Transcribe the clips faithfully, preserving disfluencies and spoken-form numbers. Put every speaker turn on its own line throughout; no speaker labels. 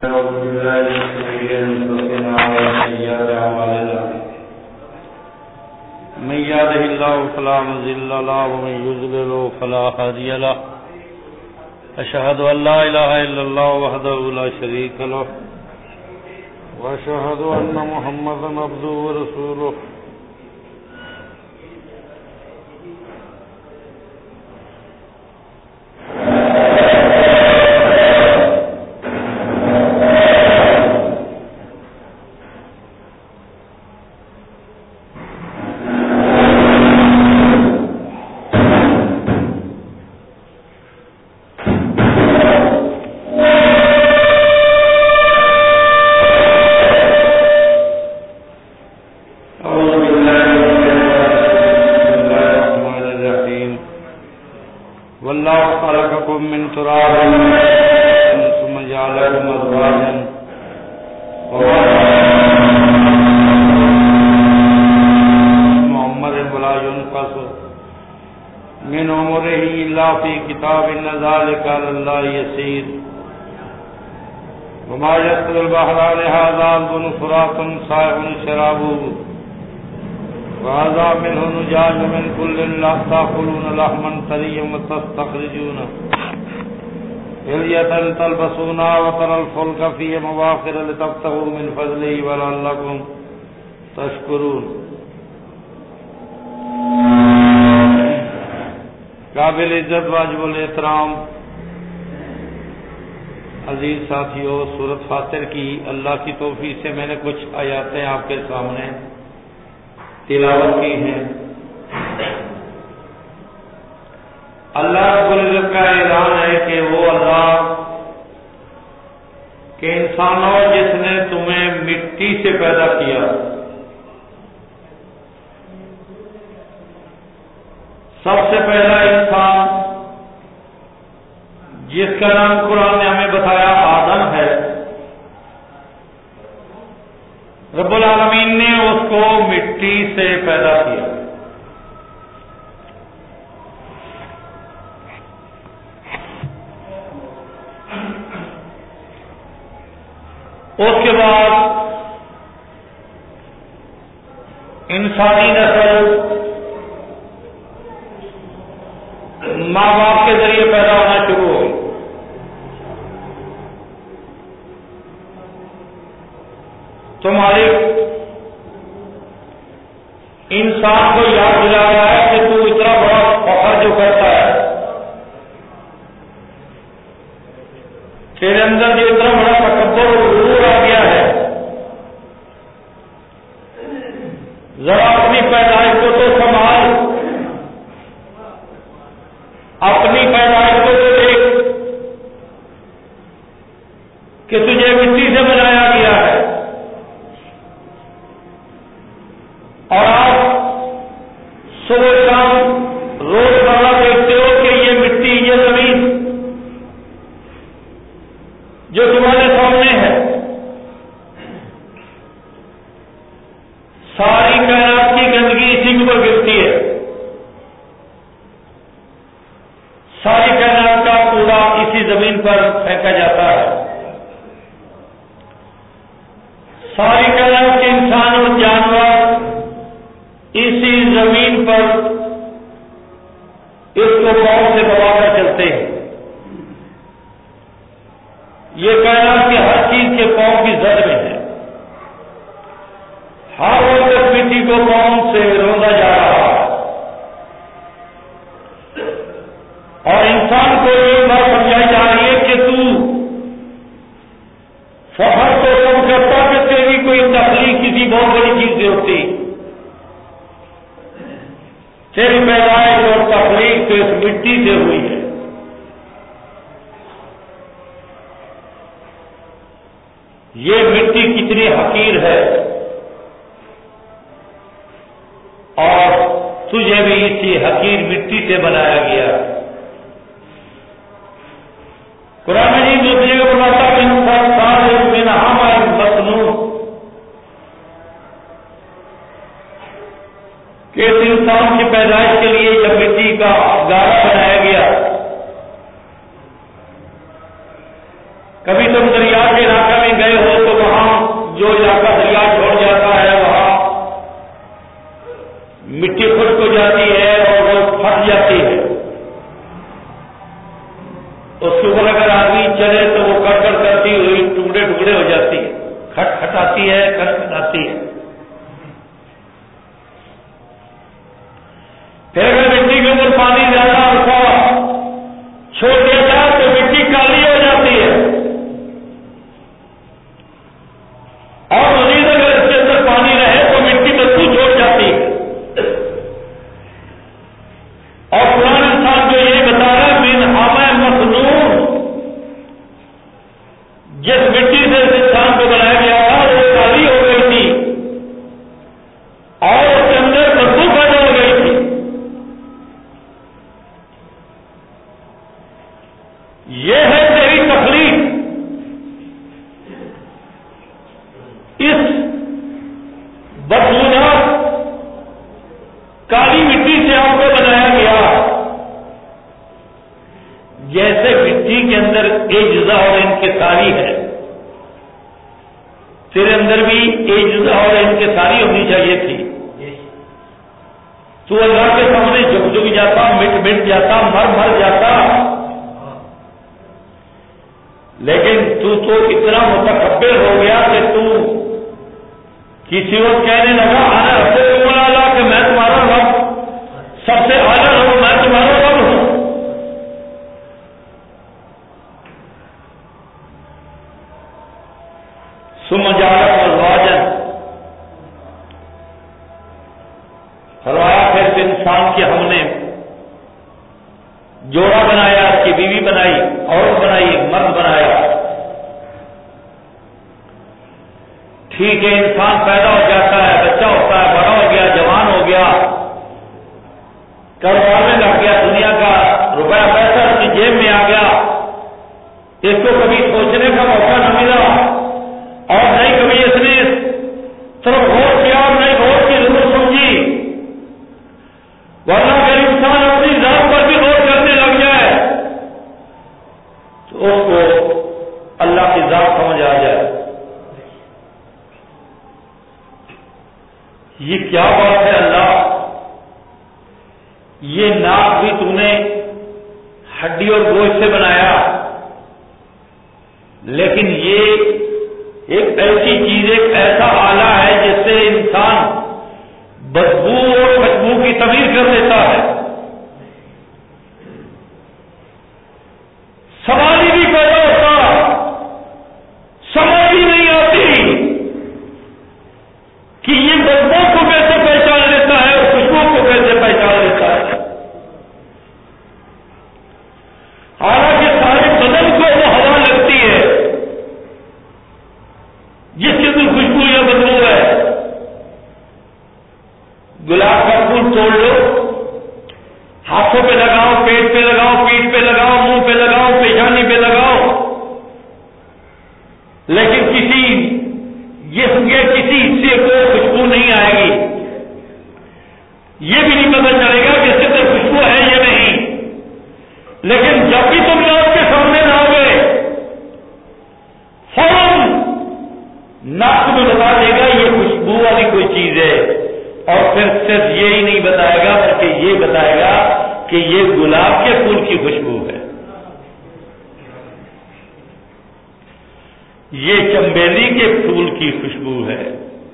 أعوذ بالله من شرور أنفسنا وسيئات أعمالنا من يهده الله فلا مضل له ومن يضلل فلا هادي له أشهد أن لا إله إلا الله وحده لا شريك له وأشهد أن محمدا عبده ورسوله تأكلون لحما طريا وتستخرجون حلية تلبسونها وترى الفلك فيه مواخر لتبتغوا من فضله ولعلكم تشكرون. قابل عزت واجب الاحترام عزیز ساتھیوں، سورۃ فاطر کی اللہ کی توفیق سے میں نے کچھ آیاتیں آپ کے سامنے تلاوت کی ہیں. اللہ رب العزت کا اعلان ہے کہ وہ اللہ کہ انسانوں جس نے تمہیں مٹی سے پیدا کیا، سب سے پہلا انسان جس کا نام قرآن نے ہمیں بتایا آدم ہے، رب العالمین نے اس کو مٹی سے پیدا کیا. اس کے بعد انسانی نسل ماں باپ کے ذریعے پیدا ہونا شروع ہوئی. تو مالک انسان کو یاد دلا رہا ہے کہ تو اتنا بڑا فخر جو کرتا ہے، تیرے اندر جو اتنا بڑا تکبر اور غرور آ گیا ہے، ذرا اپنی پیدائش کو تو سنبھال، اپنی پیدائش کو تو دیکھ کہ تجھے مٹی سے بنایا گیا ہے، اور آپ صبح شام روز مرہ دیکھتے ہو کہ یہ مٹی، یہ زمین جو تمہارے سامنے ہے، ساری کائنات کی گندگی اسی کے اوپر گرتی ہے، ساری کائنات کا کوڑا اسی زمین پر پھینکا جاتا ہے، ساری کائنات کے انسان اور جانور اسی زمین پر اس کو پاؤں سے دبا کر چلتے ہیں. یہ کائنات کی ہر چیز کے پاؤں کی زد میں ہے، ہر وقت مٹی کو پاؤں سے روندا جا رہا ہے، اور انسان کو یہ بات سمجھائی جا رہی ہے کہ تو فخر تو کم کرتا کہ تیری کوئی تخلیق کسی بہت بڑی چیز سے ہوتی، تیری پیدائش اور تخلیق تو اس مٹی سے ہوئی ہے. یہ مٹی کتنی حقیر ہے، اور تجھے بھی اسی حقیر مٹی سے بنایا گیا. قرآن مجید دوسری کو بتاتا کہ انسان صالح من حمأ مسنون، کہ اس انسان کی پیدائش کے لیے جب مٹی کا گارا بنایا گیا، کبھی تم دریا کے علاقہ گرے ہو جاتی ہے، کھٹ کھٹاتی ہے، کھٹ کھٹاتی ہے۔ پھر اگر مٹی کے اوپر پانی زیادہ عرصہ چھوڑ دیا جائے تو مٹی کالی ہو جاتی ہے، اور مزید اگر اس کے اندر پانی رہے تو مٹی بدبو چھوڑ جاتی ہے۔ اور قرآن انسان کو یہ بتا رہا ہے من حامہ مسنون، جس مٹی سے اس انسان کو بنایا گیا تھا وہ کالی ہو گئی تھی اور اس کے اندر بدبو پیدا ہو گئی تھی۔ یہ ہے تیری تخلیق، اس بدبودار کالی مٹی سے آپ کو بنایا گیا، جیسے مٹی کے اندر اجزا اور انکساری ہے، تیرے اندر بھی اجزا اور انکساری ہونی چاہیے تھی۔ تو اللہ کے سامنے جھک جھک جاتا، مٹ مٹ جاتا، مر مر جاتا، لیکن تو تو اتنا متکبر ہو گیا کہ تو کسی وقت کہنے لگا آنا رب اعلیٰ کہ میں تمہارا رب، سب سے اعلیٰ رب میں تمہارا رب ہوں۔ ثم جعلکم ازواجا، فرمایا پھر انسان کے ہم نے جوڑا بنایا، اس کی بیوی بنائی، عورت بنائی، مرد بنایا۔ ٹھیک ہے، انسان پیدا ہو جاتا ہے، بچہ ہوتا ہے، بڑا ہو گیا، جوان ہو گیا، کاروبار میں لگ گیا، دنیا کا روپیہ پیسہ اس کی جیب میں آ گیا، اس کو کبھی سوچنے کا موقع نہ ملا اور نہیں کبھی اس نے طرف غور کیا اور نہیں غور کی ضرورت سمجھی، ورنہ اگر انسان اپنی ذات پر بھی غور کرنے لگ جائے تو اس کو اللہ کی ذات سمجھ آ جائے۔ یہ کیا بات ہے اللہ، یہ ناک بھی تم نے ہڈی اور گوشت سے بنایا، لیکن یہ ایک ایسی چیز، ایک ایسا آلہ ہے جس سے انسان بدبو اور خوشبو کی تمیز کر دیتا ہے۔ سوال ہی نہیں پیدا ہوتا، سمجھ ہی نہیں آتی کہ یہ بدبو کو کیسے پہچان لیتا ہے اور خوشبو کو کیسے پہچان لیتا ہے۔ حالانکہ سارے بدن کو وہ ہوا لگتی ہے جس کے اندر خوشبو یا بدبو ہے۔ گلاب کا پھول توڑ لو، ہاتھوں پہ لگاؤ، پیٹ پہ لگاؤ، پیٹھ پہ لگاؤ، منہ پہ لگاؤ، پیشانی پہ لگاؤ، لیکن کسی جسم کے کسی حصے کو خوشبو نہیں آئے گی۔ یہ بھی نہیں پتہ چلے گا کہ اس کے اندر خوشبو ہے یا نہیں، لیکن جب بھی تم لوگ کے سامنے نہ ہوئے فوراً ناک میں بتا دے گا یہ خوشبو والی کوئی چیز ہے، اور پھر صرف یہی نہیں بتائے گا بلکہ یہ بتائے گا کہ یہ گلاب کے پھول کی خوشبو ہے، یہ چنبیلی کے پھول کی خوشبو ہے۔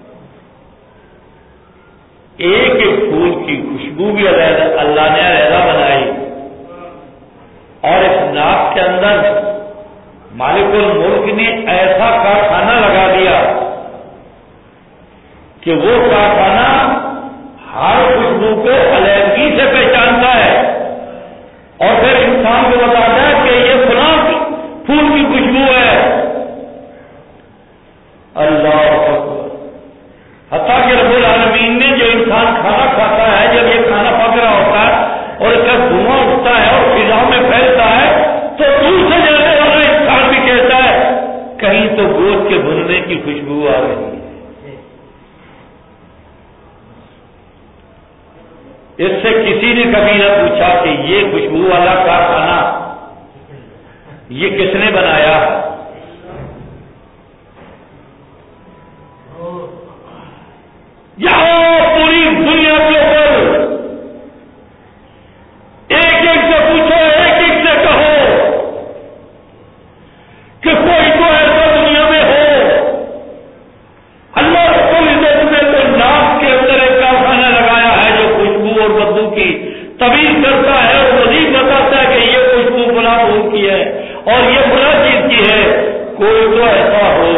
ایک ایک پھول کی خوشبو بھی اللہ نے علیحدہ بنائی، اور اس ناک کے اندر مالک الملک نے ایسا کارخانہ لگا دیا کہ وہ کارخانہ ہر خوشبو کو علیحدگی سے پہچانتا ہے اور پھر انسان کو بتاتا ہے کہ یہ فلاں پھول کی خوشبو ہے۔ اللہ اکبر، حتیٰ کہ رب العالمین نے جو انسان کھانا کھاتا ہے، جب یہ کھانا پک رہا ہوتا ہے اور اس کا دھواں اٹھتا ہے اور فضا میں پھیلتا ہے تو دور سے جانے والا انسان بھی کہتا ہے کہیں تو گوشت کے بھننے کی خوشبو آ رہی ہے۔ اس سے کسی نے کبھی نہ پوچھا کہ یہ خوشبو والا کارخانہ یہ کس نے بنایا۔ یہاں پوری دنیا کے اوپر ایک ایک سے پوچھو، ایک ایک سے کہو کہ کوئی تو ایسا دنیا میں ہو ایسا ہو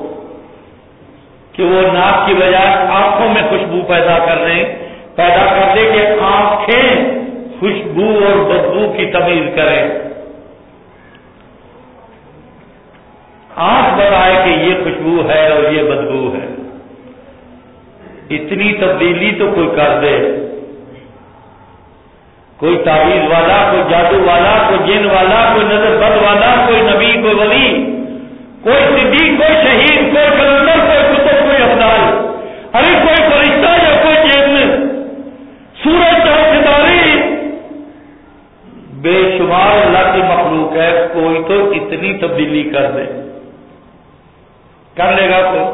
کہ وہ ناک کی بجائے آنکھوں میں خوشبو پیدا کر دیں پیدا کر دے کہ آنکھیں خوشبو اور بدبو کی تمیز کریں. آنکھ بتائے کہ یہ خوشبو ہے اور یہ بدبو ہے. اتنی تبدیلی تو کوئی کر دے, کوئی تعویذ والا, کوئی جادو والا, کوئی جن والا, کوئی نظر بد والا, کوئی نبی, کوئی ولی, کوئی صدیق, کوئی شہید, کوئی کلندر, کوئی کتب, کوئی افضال, ارے کوئی فرشتہ یا کوئی جن, سورج چاند ستارے, بے شمار اللہ کی مخلوق ہے, کوئی تو اتنی تبدیلی کر دے. کر لے گا کوئی؟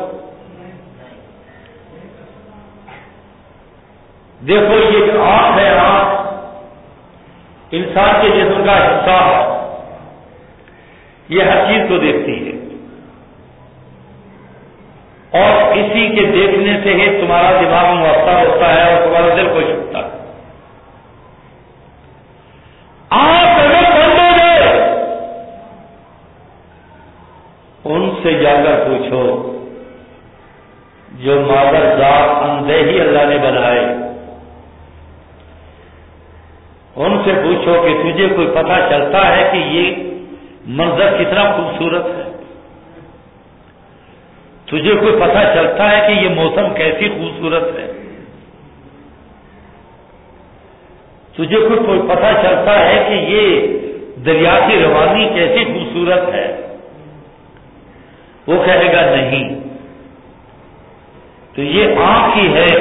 دیکھو یہ جو آنکھ ہے, آنکھ انسان کے جسم کا حصہ ہے, یہ ہر چیز کو دیکھتی ہے اور اسی کے دیکھنے سے ہی تمہارا دماغ مؤثر ہوتا ہے اور تمہارا دل خوش ہوتا ہے. آنکھ اگر بند ہو جائے, ان سے جا کر پوچھو جو مادر ذات اندھے ہی اللہ نے بنائے, ان سے پوچھو کہ تجھے کوئی پتہ چلتا ہے کہ یہ منظر کتنا خوبصورت ہے, تجھے کوئی پتہ چلتا ہے کہ یہ موسم کیسی خوبصورت ہے, تجھے کوئی کوئی پتہ چلتا ہے کہ یہ دریا کی روانی کیسی خوبصورت ہے؟ وہ کہے گا نہیں. تو یہ آنکھ ہی ہے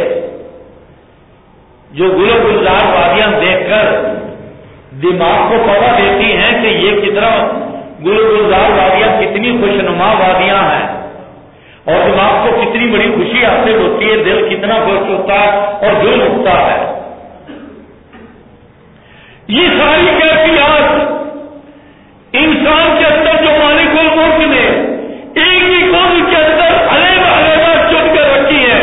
جو گل و گلزار وادیاں دیکھ کر دماغ کو پتہ دیتی ہیں کہ یہ کتنا گل و گلزار وادیاں کتنی خوشنما وادیاں ہیں اور دماغ کو کتنی بڑی خوشی حاصل ہوتی ہے, دل کتنا خوش ہوتا ہے اور دل اٹھتا ہے. یہ ساری کیفیات انسان کے اندر جو مالک الملک نے ایک ہی قوم کے اندر علیحدہ علیحدہ چن کر رکھی ہے,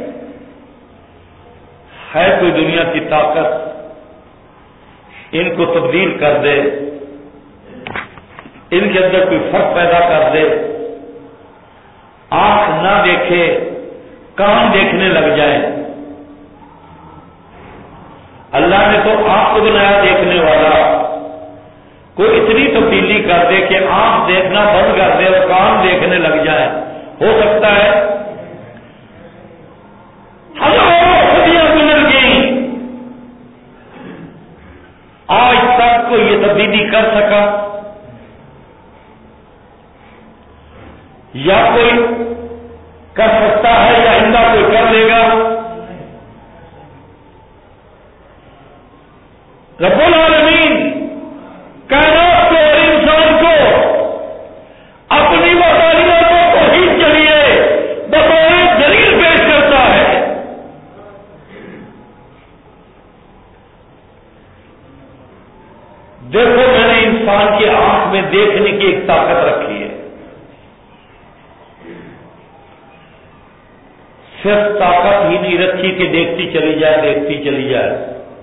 ہے کوئی دنیا کی طاقت ان کو تبدیل کر دے, ان کے اندر کوئی فرق پیدا کر دے, آنکھ نہ دیکھے کان دیکھنے لگ جائے. اللہ نے تو آنکھ کو بنایا دیکھنے والا, کوئی اتنی تبدیلی کر دے کہ آنکھ دیکھنا بند کر دے اور کان دیکھنے لگ جائے, ہو سکتا ہے؟ ہزاروں صدیاں گزر گئی, آج تک کوئی یہ تبدیلی کر سکا؟ یا کوئی کر سکتا ہے یا آئندہ کوئی کر لے گا؟ رب العالمین کائنات کو اور انسان کو اپنی وحدانیتوں کو ہی چلیے بطور دلیل پیش کرتا ہے. دیکھو میں نے انسان کی آنکھ میں دیکھنے کی ایک طاقت رکھی ہے, صرف طاقت ہی نہیں رکھی کہ دیکھتی چلی جائے دیکھتی چلی جائے,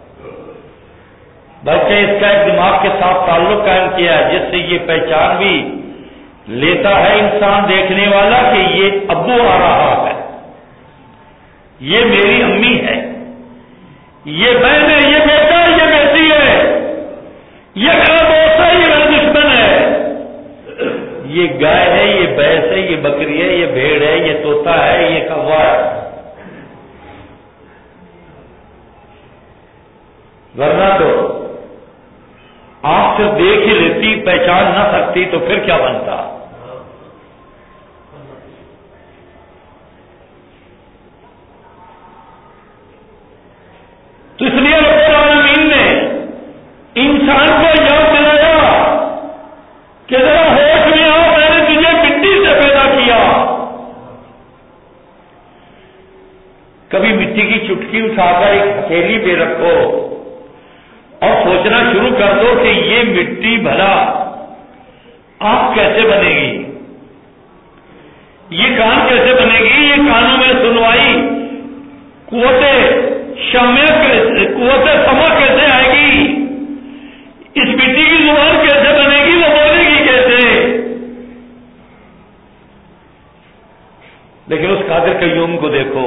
بلکہ اس کا ایک دماغ کے ساتھ تعلق قائم کیا ہے جس سے یہ پہچان بھی لیتا ہے انسان دیکھنے والا کہ یہ ابو آ رہا ہے, یہ میری امی ہے, یہ بہن ہے, یہ بیٹا ہے, یہ بیٹی ہے, یہ میرا دوست ہے, یہ میرا دشمن ہے, یہ گائے ہے, یہ بھینس ہے, یہ بکری ہے, یہ بھیڑ ہے, یہ طوطا ہے, یہ کوا ہے. ورنہ تو آپ سے دیکھ ہی لیتی پہچان نہ سکتی تو پھر کیا بنتا؟ تو اس لیے رب العالمین نے انسان کو یاد دلایا کہ ذرا ہوش میں آؤ, میں نے تجھے مٹی سے پیدا کیا. کبھی مٹی کی چٹکی اٹھا کر ایک ہتھیلی پہ رکھو اور سوچنا شروع کر دو کہ یہ مٹی بھلا آنکھ کیسے بنے گی, یہ کان کیسے بنے گی, یہ کانوں میں سنوائی قوت شامع قوت سمع کیسے آئے گی, اس مٹی کی زبان کیسے بنے گی, وہ بولے گی کیسے. لیکن اس قادر قیوم کو دیکھو،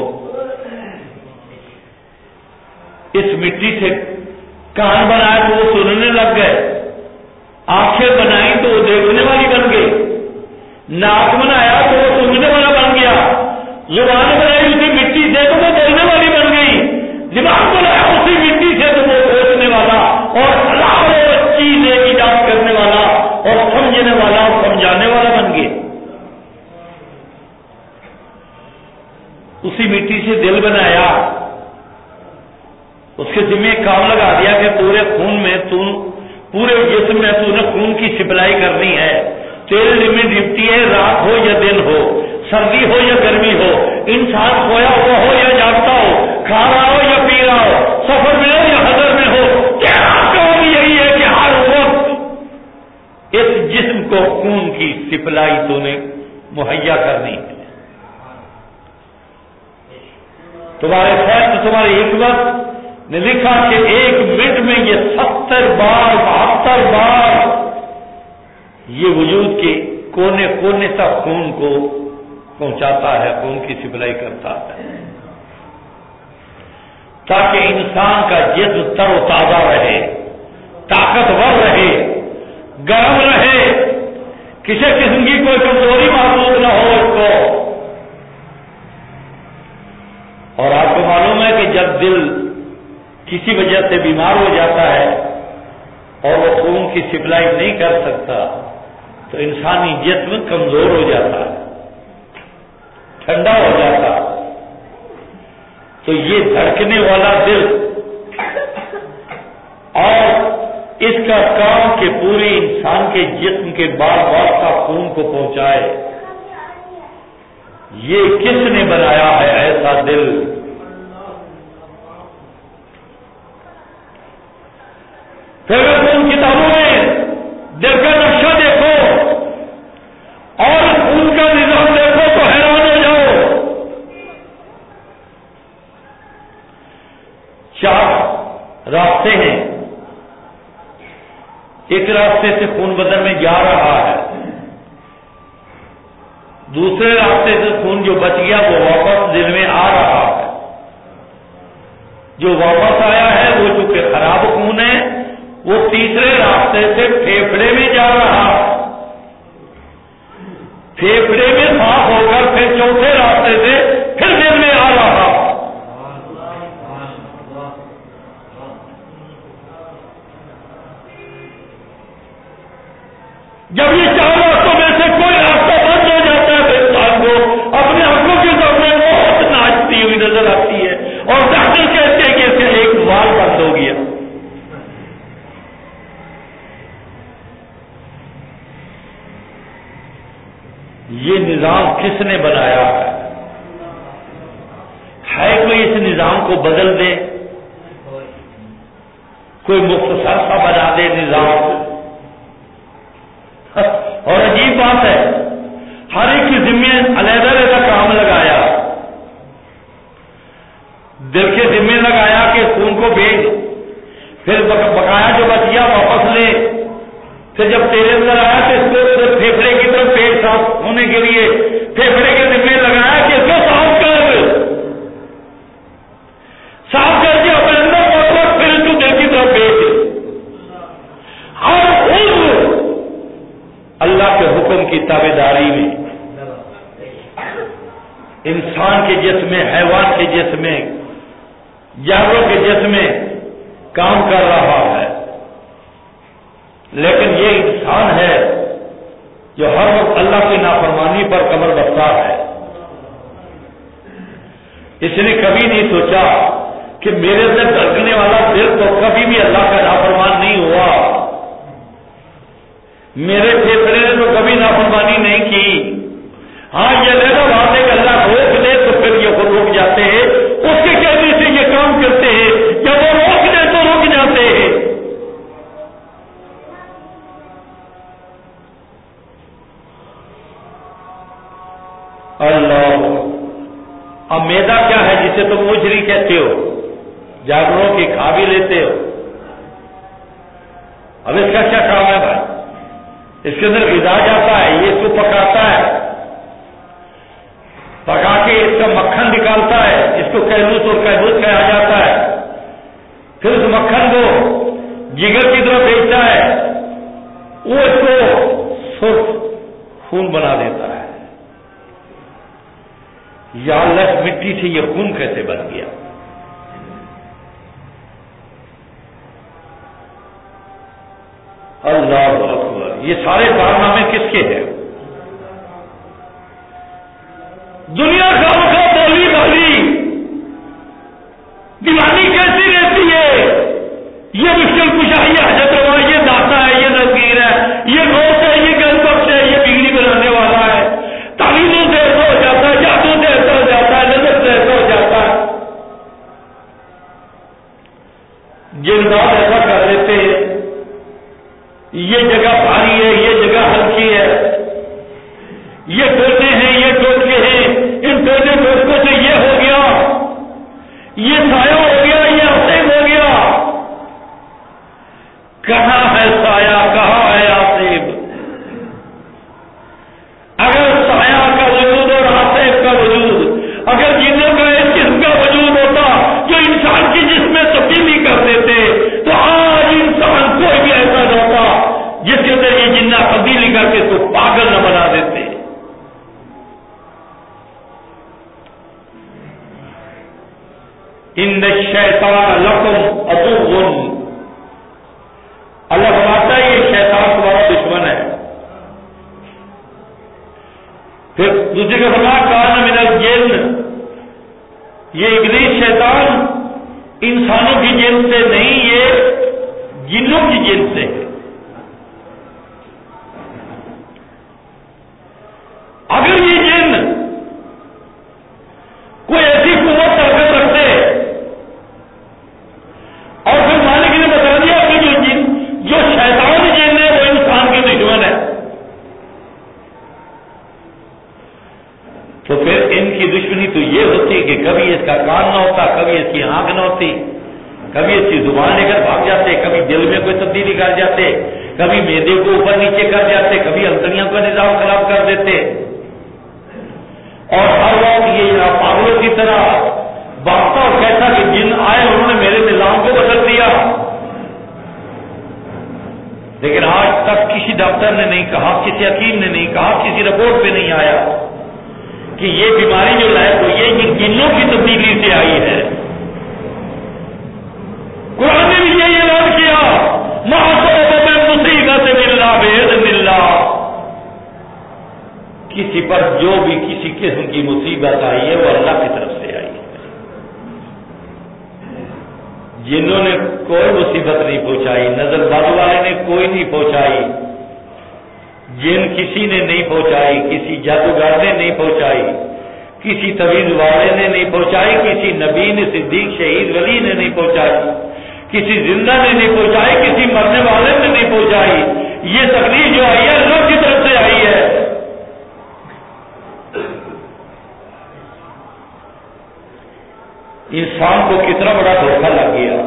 اس مٹی سے کان بنایا تو وہ سننے لگ گئے، آنکھیں بنائی تو وہ دیکھنے والی بن گئی، ناک بنایا تو وہ سننے والا بن گیا، زبان بنائی اسی مٹی سے تو وہ بولنے والی بن گئی، دماغ بنایا اسی مٹی سے تو وہ سوچنے والا اور ہزاروں چیزیں ایجاد کرنے والا اور سمجھنے والا اور سمجھانے والا بن گیا۔ اسی مٹی سے دل بنایا، اس کے ذمہ کام لگا دیا کہ پورے خون میں تو پورے جسم میں تو نے خون کی سپلائی کرنی ہے، تیرے ذمہ ڈیوٹی ہے، رات ہو یا دن ہو، سردی ہو یا گرمی ہو، انسان سویا ہوا ہو یا جاگتا ہو، کھا رہا ہو یا پی رہا ہو، سفر میں ہو یا حضر میں ہو، تیرا کام یہی ہے کہ ہر وقت اس جسم کو خون کی سپلائی تو نے مہیا کرنی ہے۔ تمہارے فیصلے تمہاری حکمت نے لکھا کہ ایک منٹ میں یہ ستر بار بہتر بار یہ وجود کے کونے کونے تک خون کو پہنچاتا ہے، خون کی سپلائی کرتا ہے، تاکہ انسان کا جسم تر و تازہ رہے، طاقتور رہے، گرم رہے، کسی قسم کی کوئی کمزوری محسوس نہ ہو اس کو۔ اور آپ کو معلوم ہے کہ جب دل کسی وجہ سے بیمار ہو جاتا ہے اور وہ خون کی سپلائی نہیں کر سکتا تو انسانی جسم کمزور ہو جاتا ہے، ٹھنڈا ہو جاتا، تو یہ دھڑکنے والا دل اور اس کا کام کہ پورے انسان کے جسم کے بار بار کا خون کو پہنچائے، یہ کس نے بنایا ہے ایسا دل؟ پھر ان کتابوں میں دل کا نقشہ دیکھو اور ان کا نظام دیکھو تو حیران ہو جاؤ۔ چار راستے ہیں، ایک راستے سے خون بدن میں جا رہا ہے، دوسرے راستے سے خون جو بچ گیا وہ واپس دل میں آ رہا ہے، جو واپس آیا ہے وہ چونکہ خراب خون ہے وہ تیسرے راستے سے پھیپھڑے میں جا رہا، پھیپھڑے میں صاف ہو کر پھر چوتھے راستے سے پھر دل میں آ رہا۔ جب یہ چار راستوں میں سے کوئی راستہ بند ہو جاتا ہے تو انسان کو اپنے آنکھوں کے سامنے بہت ناچتی ہوئی نظر آتی ہے اور ڈاکٹر کہتے ہیں کہ اس کا ایک وال بند ہو گیا۔ یہ نظام کس نے بنایا ہے؟ ہے کوئی اس نظام کو بدل دے، کوئی مختصر سا بنا دے نظام؟ اور عجیب بات ہے، ہر ایک کے ذمے علیحدہ علیحدہ کام لگایا، دل کے ذمے لگایا کہ خون کو بھیج، پھر بقایا جو بچ گیا واپس لے، پھر جب تیرے اندر آیا تو اس کو پھیپھڑے کی طرف پیٹ صاف ہونے کے لیے پھیپھڑے کے ذمے لگایا کہ اس کو صاف کر، صاف کر کے اپنے اندر واپس پھر اس کو دل کی طرف بھیج۔ ہر عضو اللہ کے حکم کی تابع داری میں، انسان کے جسم میں، حیوان کے جسم میں، جانوروں کے جسم میں کام کر رہا ہے، لیکن یہ انسان ہے جو ہر وقت اللہ کی نافرمانی پر کمر بستہ ہے۔ اس نے کبھی نہیں سوچا کہ میرے سے دھڑکنے والا دل تو کبھی بھی اللہ کا نافرمان نہیں ہوا، میرے پھیپھڑے نے تو کبھی نافرمانی نہیں کی۔ ہاں یہ لینا بات ہے کہ اللہ روک دے تو پھر یہ خود رک جاتے ہیں، اس کے کہنے سے یہ کام کرتے ہیں، جب وہ روک دے تو رک جاتے ہیں۔ اللہ، اب میدا کیا ہے جسے تم مجری کہتے ہو، جانوروں کی کھا بھی لیتے ہو، اب اس کا کیا کام ہے بھائی؟ اس کے اندر غذا جاتا ہے، یہ اس کو پکاتا ہے، پکا اس کا مکھن نکالتا ہے، اس کو کہلوس اور کہبوس کہا جاتا ہے، پھر اس مکھن کو جگر کی طرف بیچتا ہے، وہ اس کو سرخ خون بنا دیتا ہے۔ یا اللہ مٹی سے یہ خون کیسے بن گیا؟ اللہ اکبر، یہ سارے کارنامے کس کے ہیں؟ دنیا کا کا بولی بولی دیوانی کیسی رہتی ہے؟ یہ مشکل کشا، یہ حجت روا، یہ داتا ہے، یہ نذیر ہے، یہ روس ہے، یہ گل بخش ہے، یہ بگڑی بنانے والا ہے، تعلیموں سے ایسا ہو جاتا ہے، جادو سے ایسا ہو جاتا ہے، نظر سے ایسا ہو جاتا ہے، جنات ایسا کر دیتے ہیں، یہ جگہ بھاری ہے، یہ جگہ ہلکی ہے، یہ ٹوٹے ہیں، یہ ٹوٹے ہیں، ان ٹوٹے ٹوٹکوں سے یہ ہو گیا، یہ سایہ ہو گیا، یہ آصف ہو گیا۔ کہاں ہے سایہ، کہاں ہے آصف؟ اگر سایہ کا وجود اور آصف کا وجود، اگر جنوں کا ایک جسم کا وجود ہوتا جو انسان کی جسم میں تبدیلی کر دیتے، تو آج انسان کوئی بھی ایسا نہ ہوتا جس کے اندر یہ جنہ تبدیلی کر کے تو پاگل نہ بنا دیتے۔ ان الشیطان لکم عدو، اللہ فرماتا ہے یہ شیطان تمہارا دشمن ہے۔ پھر دوسری کا فرمایا کان من الجن، یہ ابلیس شیطان انسانوں کی جن سے نہیں، یہ جنوں کی جن سے ہے۔ اگر یہ جن کوئی ایسی قوت طاقت رکھتے اور پھر مالک نے بتا دیا کہ جو جن جو شیطان جن ہے وہ انسان کے دشمن ہے، تو پھر ان کی دشمنی تو یہ ہوتی کہ کبھی اس کا کان نہ ہوتا، کبھی اس کی آنکھ نہ ہوتی، کبھی اس کی زبان لے کر بھاگ جاتے، کبھی دل میں کوئی تبدیلی کر جاتے، کبھی معدے کو اوپر نیچے کر جاتے، کبھی انتڑیوں کا نظام خراب کر دیتے، اور ہر وقت یہ پاگلوں کی طرح بھاگتا اور کہتا کہ جن آئے انہوں نے میرے نظام کو بدل دیا۔ لیکن آج تک کسی ڈاکٹر نے نہیں کہا، کسی حکیم نے نہیں کہا، کسی رپورٹ پہ نہیں آیا کہ یہ بیماری جو ہے وہ یہ جنوں کی تبدیلی سے آئی ہے۔ قرآن نے بھی یہ اعلان کیا، ما اصاب من مصیبۃ الا باذن اللہ، کسی پر جو بھی کسی قسم کی مصیبت آئی ہے وہ اللہ کی طرف سے آئی ہے۔ جنہوں نے کوئی مصیبت نہیں پہنچائی، نظر بد والے نے کوئی نہیں پہنچائی، جن کسی نے نہیں پہنچائی، کسی جادوگر نے نہیں پہنچائی، کسی طویل والے نے نہیں پہنچائی، کسی نبی نے، صدیق، شہید، ولی نے نہیں پہنچائی، کسی زندہ نے نہیں پہنچائی، کسی مرنے والے نے نہیں پہنچائی۔ یہ تکلیف جو آئی ہے اللہ کی طرف سے آئی ہے۔ انسان کو کتنا بڑا دھوکہ لگ گیا،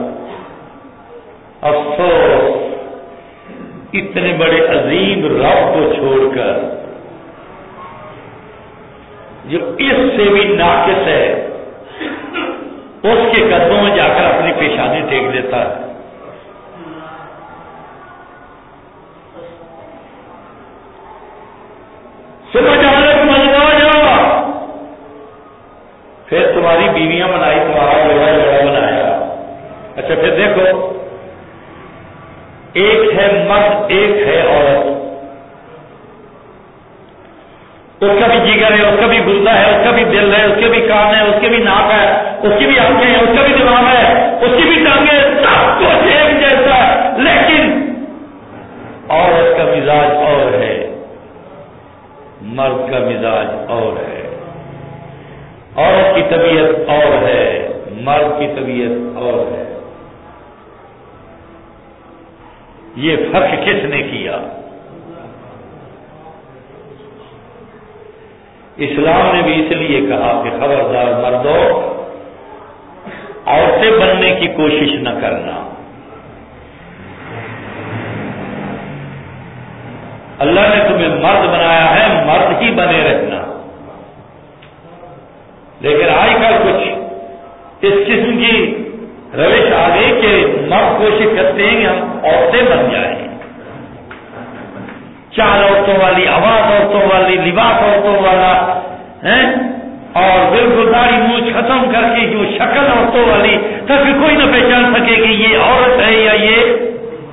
افسوس، اتنے بڑے عظیم رب کو چھوڑ کر جو اس سے بھی ناقص ہے اس کے قدموں میں جا کر اپنی پیشانی ٹیک دیتا ہے۔ سمجھ آنے کو مجھا جا، پھر تمہاری بیویاں بنائی، تمہارا جوڑا جوڑا بنایا۔ اچھا پھر دیکھو، ایک ہے مرد، ایک ہے عورت، اس کا بھی جگر ہے، اس کا بھی گردہ ہے، اس کا بھی دل ہے، اس کے بھی کان ہے، اس کے بھی ناک ہے، اس کی بھی آنکھیں ہیں، اس کا بھی دماغ ہے، اس کی بھی ٹانگیں، سب کچھ ایک جیسا ہے، لیکن عورت کا مزاج اور ہے، مرد کا مزاج اور ہے، عورت کی طبیعت اور ہے، مرد کی طبیعت اور ہے۔ یہ فرق کس نے کیا؟ اسلام نے بھی اس لیے کہا کہ خبردار مردوں، عورتیں بننے کی کوشش نہ کرنا۔ اللہ نے تمہیں مرد بنایا ہے، مرد ہی بنے رہنا۔ لیکن آج کل کچھ اس قسم کی روش آ گئی کہ مرد کوشش کرتے ہیں کہ ہم عورتیں بن جائیں، چال عورتوں والی، آواز عورتوں والی، لباس عورتوں والا ہے، اور بالکل داڑھی مونچھ ختم کر کے جو شکل عورتوں والی تاکہ کوئی نہ پہچان سکے کہ یہ عورت ہے یا یہ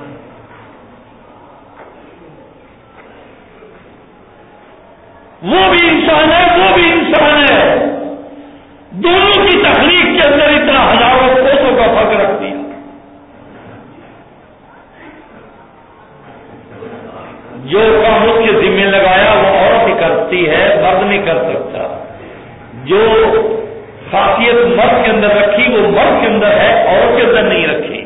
وہ بھی انسان ہے، وہ بھی انسان ہے۔ دونوں کی تخلیق کے اندر اتنا ہزاروں کوسوں کا فرق رکھ دیا۔ جو کام اس کے ذمہ لگایا وہ عورت ہی کرتی ہے، مرد نہیں کر سکتا۔ جو خاصیت مرد کے اندر رکھی وہ مرد کے اندر ہے، عورت کے اندر نہیں رکھی۔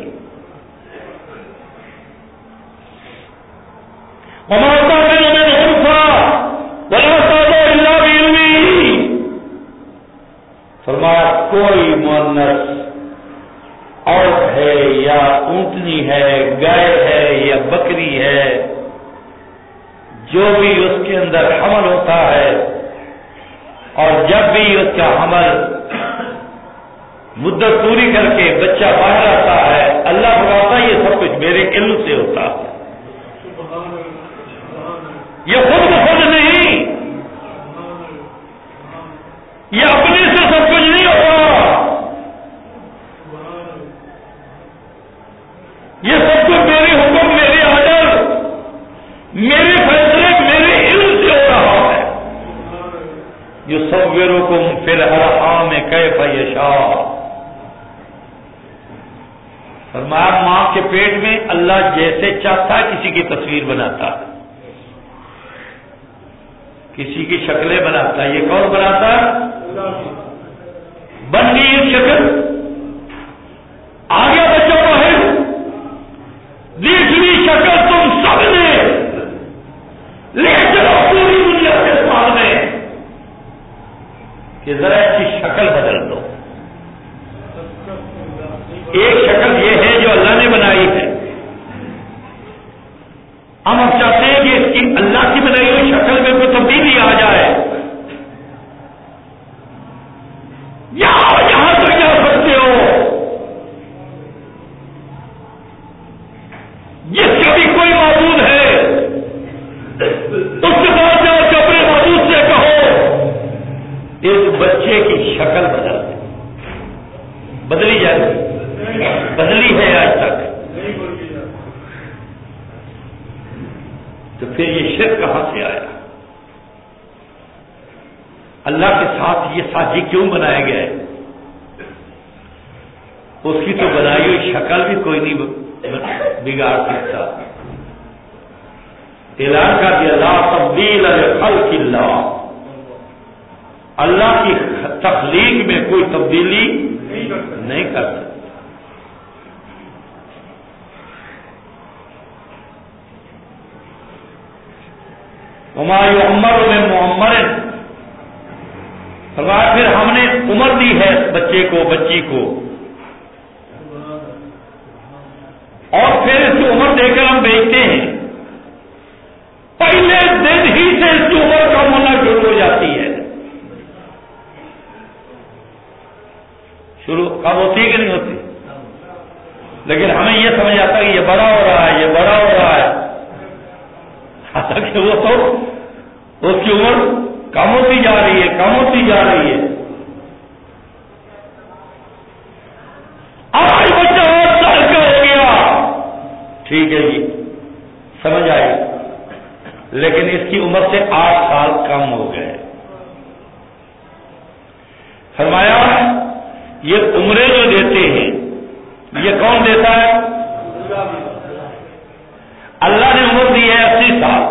فرمایا کوئی مؤنث عورت ہے یا اونٹنی ہے، گائے ہے یا بکری ہے، جو بھی اس کے اندر حمل ہوتا ہے اور جب بھی اس کا حمل مدت پوری کر کے بچہ باہر آتا ہے، اللہ فرماتا ہے یہ سب کچھ میرے علم سے ہوتا ہے، یہ خود بخود نہیں، یہ اپنے سے سب کچھ نہیں ہوگا، یہ سب کچھ میرے حکم، میرے آرڈر، میرے فیصلے، میرے علم سے ہو رہا ہے۔ یصورکم فی الارحام کیف یشاء، فرمایا ماں کے پیٹ میں اللہ جیسے چاہتا ہے کسی کی تصویر بناتا ہے، کسی کی شکلیں بناتا ہے۔ یہ کون بناتا ہے؟ بن گئی ایک شکل، آگے بچوں باہر، دیکھ لی شکل تم سب نے، لے چلو پوری دنیا کے سامنے کہ ذرا اس کی شکل بدل دو۔ ایک شکل یہ ہے جو اللہ نے بنائی ہے، ہم اب چاہتے ہیں کہ اس کی اللہ کی بنائی ہوئی شکل میں کوئی تبدیلی آ جائے۔ جاؤ جہاں تک جا سکتے ہو، جس کا بھی کوئی معبود ہے اس کے پاس جاؤ کہ اپنے معبود سے کہو اس بچے کی شکل بدل دے۔ بدلی جائے، بدلی ہے آج تک، تو پھر یہ شرک کہاں سے آیا؟ اللہ کے ساتھ یہ سازی کیوں بنایا گیا ہے؟ اس کی تو بنائی ہوئی شکل بھی کوئی نہیں بگاڑ سکتا۔ اعلان کر دیا لا تبدیل لخلق اللہ، اللہ کی تخلیق میں کوئی تبدیلی نہیں کر سکتا۔ وما یعمر من معمر، فرمایا پھر ہم نے عمر دی ہے بچے کو، بچی کو، اور پھر اس کی عمر دے کر ہم بیچتے ہیں، پہلے دن ہی سے اس کی عمر کم ہونا شروع ہو جاتی ہے۔ شروع کب ہوتی ہے کہ نہیں ہوتی؟ لیکن ہمیں یہ سمجھ آتا ہے کہ یہ بڑا ہو رہا ہے، یہ بڑا ہو رہا ہے، حالانکہ وہ تو اس کی عمر کم ہوتی جا رہی ہے، کم ہوتی جا رہی ہے۔ آج بچہ آٹھ سال کا ہو گیا، ٹھیک ہے جی سمجھ آئی، لیکن اس کی عمر سے آٹھ سال کم ہو گئے۔ فرمایا یہ عمریں جو دیتے ہیں یہ کون دیتا ہے؟ اللہ نے عمر دی ہے اسی سال۔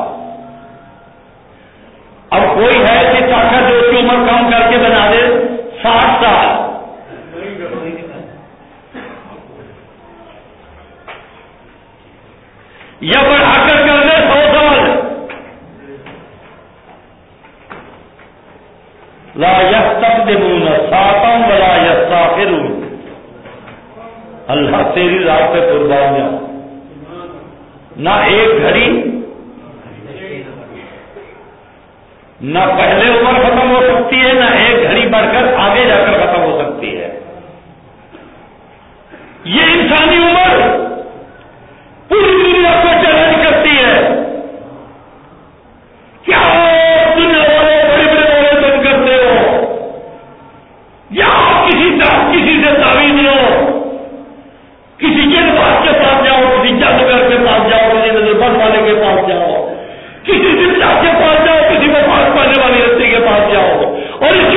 اب کوئی ہے کہ طاقت جو اس کی عمر کم کر کے بنا دے ساٹھ سال، یا بڑھا کر کر دے سو سال۔ لا یستقدمون ساعتا ولا یستاخرون، اللہ تیری راہ پہ قربان جاؤ، نہ ایک گھڑی، نہ پہلے عمر ختم ہو سکتی ہے، نہ ایک گھڑی بڑھ کر آگے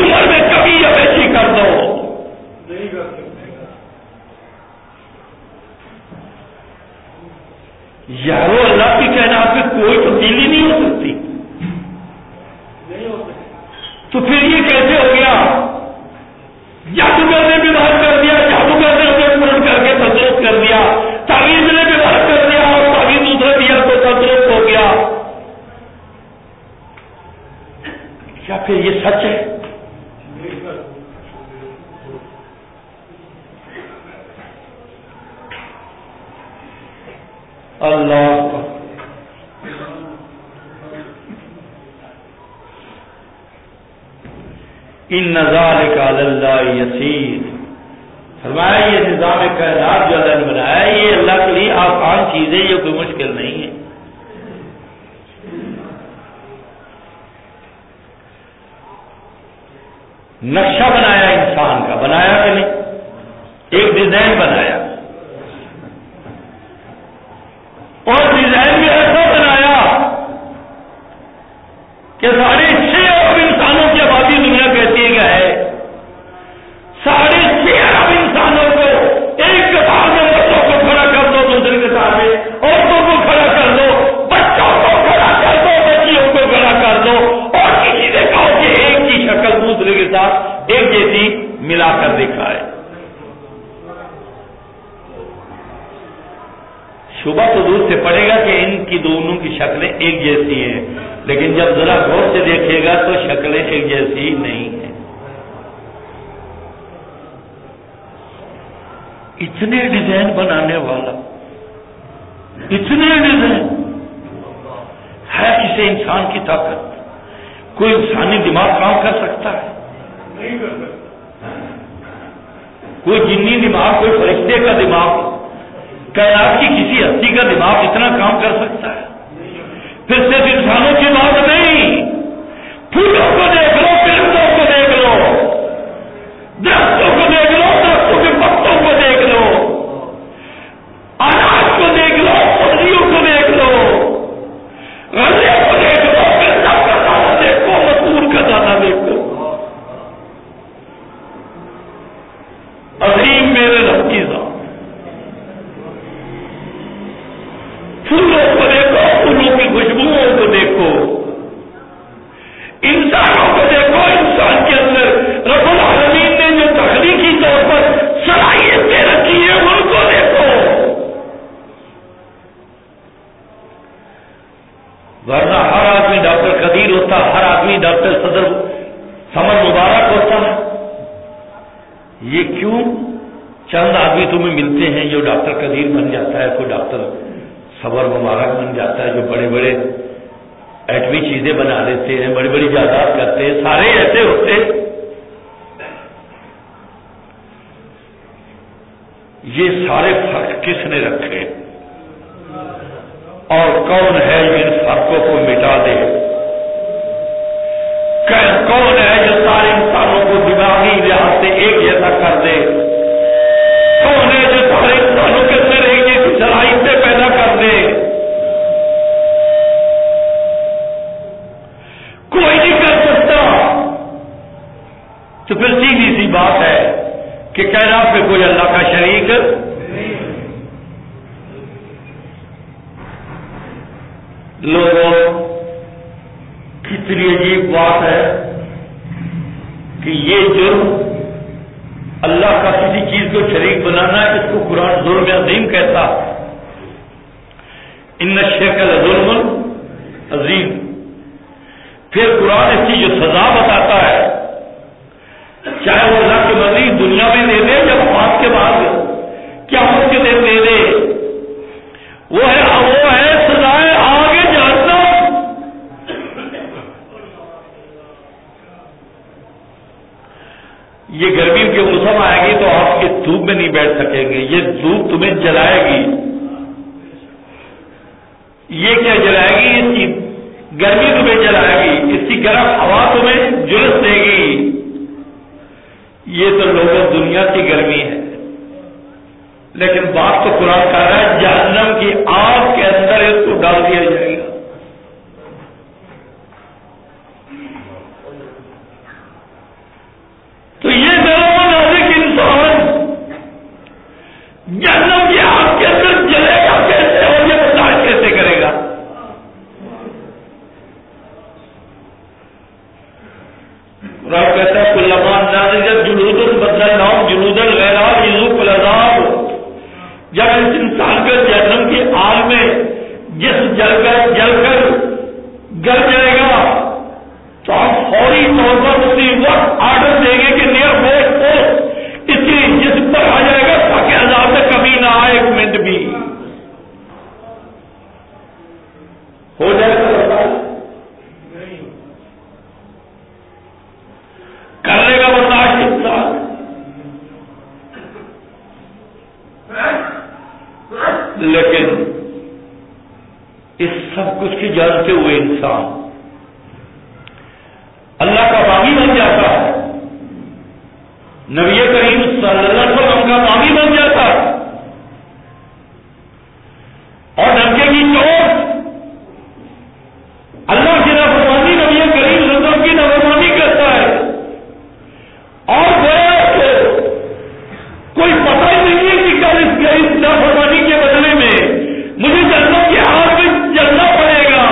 عمر میں کبھی اویسی کر دو یارو اللہ کی کائنات میں کوئی تبدیلی نہیں ہو سکتی تو پھر یہ کیسے ہو گیا؟ جادوگر نے بیمار کر دیا، جادوگر نے اسے پورن کر کے تندرست کر دیا، تعویذ نے بیمار کر دیا اور تعویذ دوسرے دیا تو تندرست ہو گیا. کیا پھر یہ سچ ہے؟ اللہ ان ذالک علی اللہ یسیر. فرمایا یہ نظام کائنات جو اللہ نے بنایا ہے یہ اللہ کے لیے آسان چیز ہے، یہ کوئی مشکل نہیں ہے. نقشہ بنایا انسان کا، بنایا کہ نہیں؟ ایک ڈیزائن بنایا اور ڈیزائن بھی ایسا بنایا کہ ساڑھے چھ ارب انسانوں کی آبادی دنیا کہتی ہے کیا ہے، ساڑھے چھ ارب انسانوں کو ایک کتار میں بچوں کو کھڑا کر دو، دوسرے کتار میں عورتوں کو کھڑا کر دو، بچوں کو کھڑا کر دو، بچیوں کو کھڑا کر دو، اور کسی نے کہا کہ ایک کی شکل دوسرے کے ساتھ ایک جیسی ملا کر دکھائے. شبہ تو دور سے پڑے گا کہ ان کی دونوں کی شکلیں ایک جیسی ہیں، لیکن جب ذرا غور سے دیکھے گا تو شکلیں ایک جیسی نہیں ہیں. اتنے ڈیزائن بنانے والا، اتنے ڈیزائن ہے کسی انسان کی طاقت؟ کوئی انسانی دماغ کام کر سکتا ہے؟ نہیں کر سکتا. کوئی جنی دماغ، کوئی فرشتے کا دماغ، کائنات کی کسی ہستی کا دماغ اتنا کام کر سکتا ہے؟ پھر صرف انسانوں کی بات نہیں، پھولوں کو دیکھ لو، پرندوں کو دیکھ لو، درختوں کو دیکھ لو، درختوں کے پتوں کو دیکھ لو، اناج کو دیکھ لو، سبزیوں کو دیکھ لو، غلے کو دیکھ لو، گندم کا دانہ دیکھو، مسور کا دانہ دیکھو. عظیم میرے رب کی ذات. پھولوں کو دیکھو، پھولوں کی خوشبوؤں کو دیکھو، انسانوں کو دیکھو. انسان کے اندر رب العالمین نے جو تخلیقی طور پر صلاحیتیں رکھی ہیں ان کو دیکھو. ورنہ ہر آدمی ڈاکٹر قدیر ہوتا، ہر آدمی ڈاکٹر صدر سمر مبارک ہوتا ہے. یہ کیوں؟ چند آدمی تمہیں ملتے ہیں جو ڈاکٹر قدیر بن جاتا ہے، کوئی ڈاکٹر صبر مبارک بن جاتا ہے، جو بڑے بڑے ایٹمی چیزیں بنا لیتے ہیں، بڑی بڑی جائیداد کرتے ہیں، سارے ایسے ہوتے. یہ سارے فرق کس نے رکھے اور کون ہے جو ان فرقوں کو مٹا دے؟ کون ہے جو سارے انسانوں کو دماغی لحاظ سے ایک جیسا کر دے؟ کون ہے جو سارے انسانوں کے اندر ایک جیسی صلاحیتیں پیدا کر دے؟ کوئی نہیں کر سکتا. تو پھر سیدھی سی بات ہے کہ کائنات میں کوئی اللہ کا شریک لوگوں. کتنی عجیب بات ہے کہ یہ جرم اللہ کا کسی چیز کو شریک بنانا ہے، اس کو قرآن ظلم عظیم کہتا. ان الشرک لظلم عظیم. پھر قرآن اس کی جو سزا بتاتا ہے، چاہے وہ اللہ کی مرضی دنیا میں دے دے یا وفات کے بعد قیامت کے دن دے دے، وہ ہے وہ ہے سزائے آگے جہنم. یہ گرمی کے موسم آئے گی تو آپ کے دھوپ میں نہیں بیٹھ سکیں گے، یہ دھوپ تمہیں جلائے گی. یہ کیا جلائے گی؟ اس کی گرمی تمہیں جلائے گی، اس کی گرم ہوا تمہیں جلس دے گی. یہ تو لوگوں دنیا کی گرمی ہے، لیکن بات تو قرآن کہہ رہا ہے جہنم کی آگ کے اندر اس کو ڈال دیا جائے گا. رب کہتا ہے کلما نضجت جلود بدلناہم جلودا غیرہا لیذوقوا العذاب، جب اس انسان کا جہنم کی آگ میں جس جل کر جل کر گل جائے گا تو ہم فوری طور پر اسی وقت آرڈر دیں گے کہ نیئر فوٹ پوسٹ اس کی جسم پر آ جائے گا تاکہ عذاب میں کمی نہ آئے ایک منٹ بھی ہو جائے گا، کر لے گا برداشت انسان. لیکن اس سب کچھ کی جانتے ہوئے انسان اللہ کا باغی بن جاتا ہے، نبی کریم صلی اللہ علیہ وسلم کا باغی بن جاتا ہے، اور ڈنکے کی چوٹ اللہ کی نافرمانی نبی کریم صلی اللہ علیہ وسلم کی نافرمانی کرتا ہے، اور کوئی پتہ ہی نہیں ہے کہ کل اس نافرمانی کے بدلے میں مجھے جنت کے ہاتھ میں جلنا پڑے گا.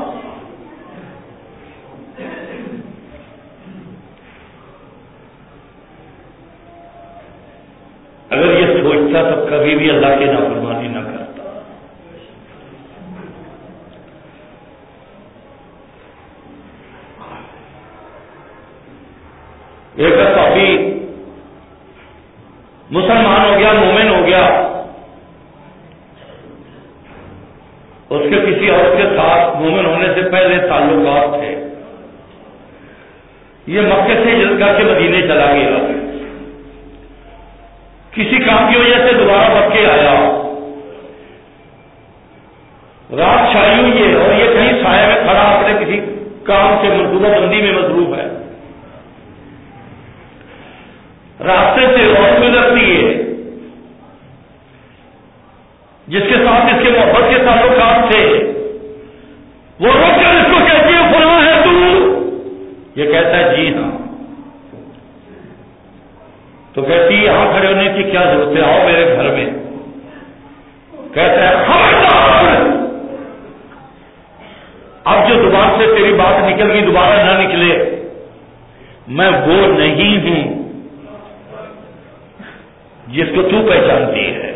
اگر یہ سوچتا تو کبھی بھی اللہ کی نافرمانی نہ کرتا. ایک صحابی مسلمان ہو گیا، مومن ہو گیا، اس کے کسی اور کے ساتھ مومن ہونے سے پہلے تعلقات تھے. یہ مکے سے ہجرت کر کے مدینے چلا گیا، کسی کام کی وجہ سے دوبارہ مکے آیا، رات چھائی ہوئی ہے اور یہ کہیں سائے میں کھڑا اپنے کسی کام سے منصوبہ بندی میں مصروف ہے. راستے سے روز گزرتی ہے جس کے ساتھ اس کے محبت کے تعلقات تھے، وہ روک کر اس کو کہتی ہے فلاں ہے تو، یہ کہتا ہے جی ہاں. تو کہتی ہے یہاں کھڑے ہونے کی کیا ضرورت ہے، آؤ میرے گھر میں. کہتا ہے خبردار، اب جو زبان سے تیری بات نکل گئی دوبارہ نہ نکلے، میں وہ نہیں ہوں جس کو تو پہچانتی ہے.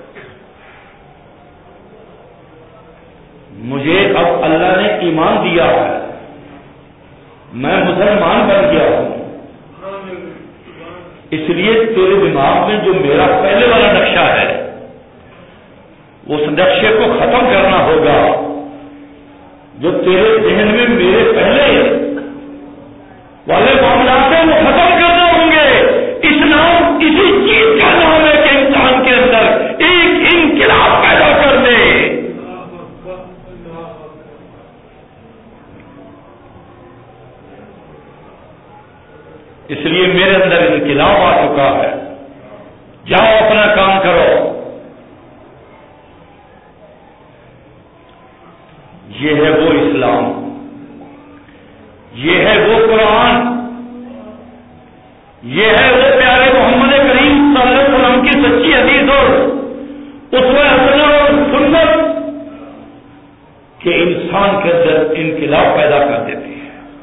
مجھے اب اللہ نے ایمان دیا ہے، میں مسلمان بن گیا ہوں، اس لیے تیرے دماغ میں جو میرا پہلے والا نقشہ ہے اس نقشے کو ختم کرنا ہوگا. جو تیرے ذہن میں میرے پہلے والے معاملات ہیں وہ ختم کرنا ہوں گے. اسلام اسی چیز کا نام ہے کہ انسان کے اندر ایک انقلاب پیدا کر دے. اس لیے میرے اندر انقلاب آ چکا ہے، جاؤ اپنا کام کرو. یہ ہے وہ اسلام، یہ ہے وہ قرآن، یہ ہے وہ پیارے محمد کریم صلی اللہ علیہ وسلم کی سچی حدیث اور اسوہ حسنہ اور سنت کہ انسان کے اندر انقلاب پیدا کر دیتی ہے.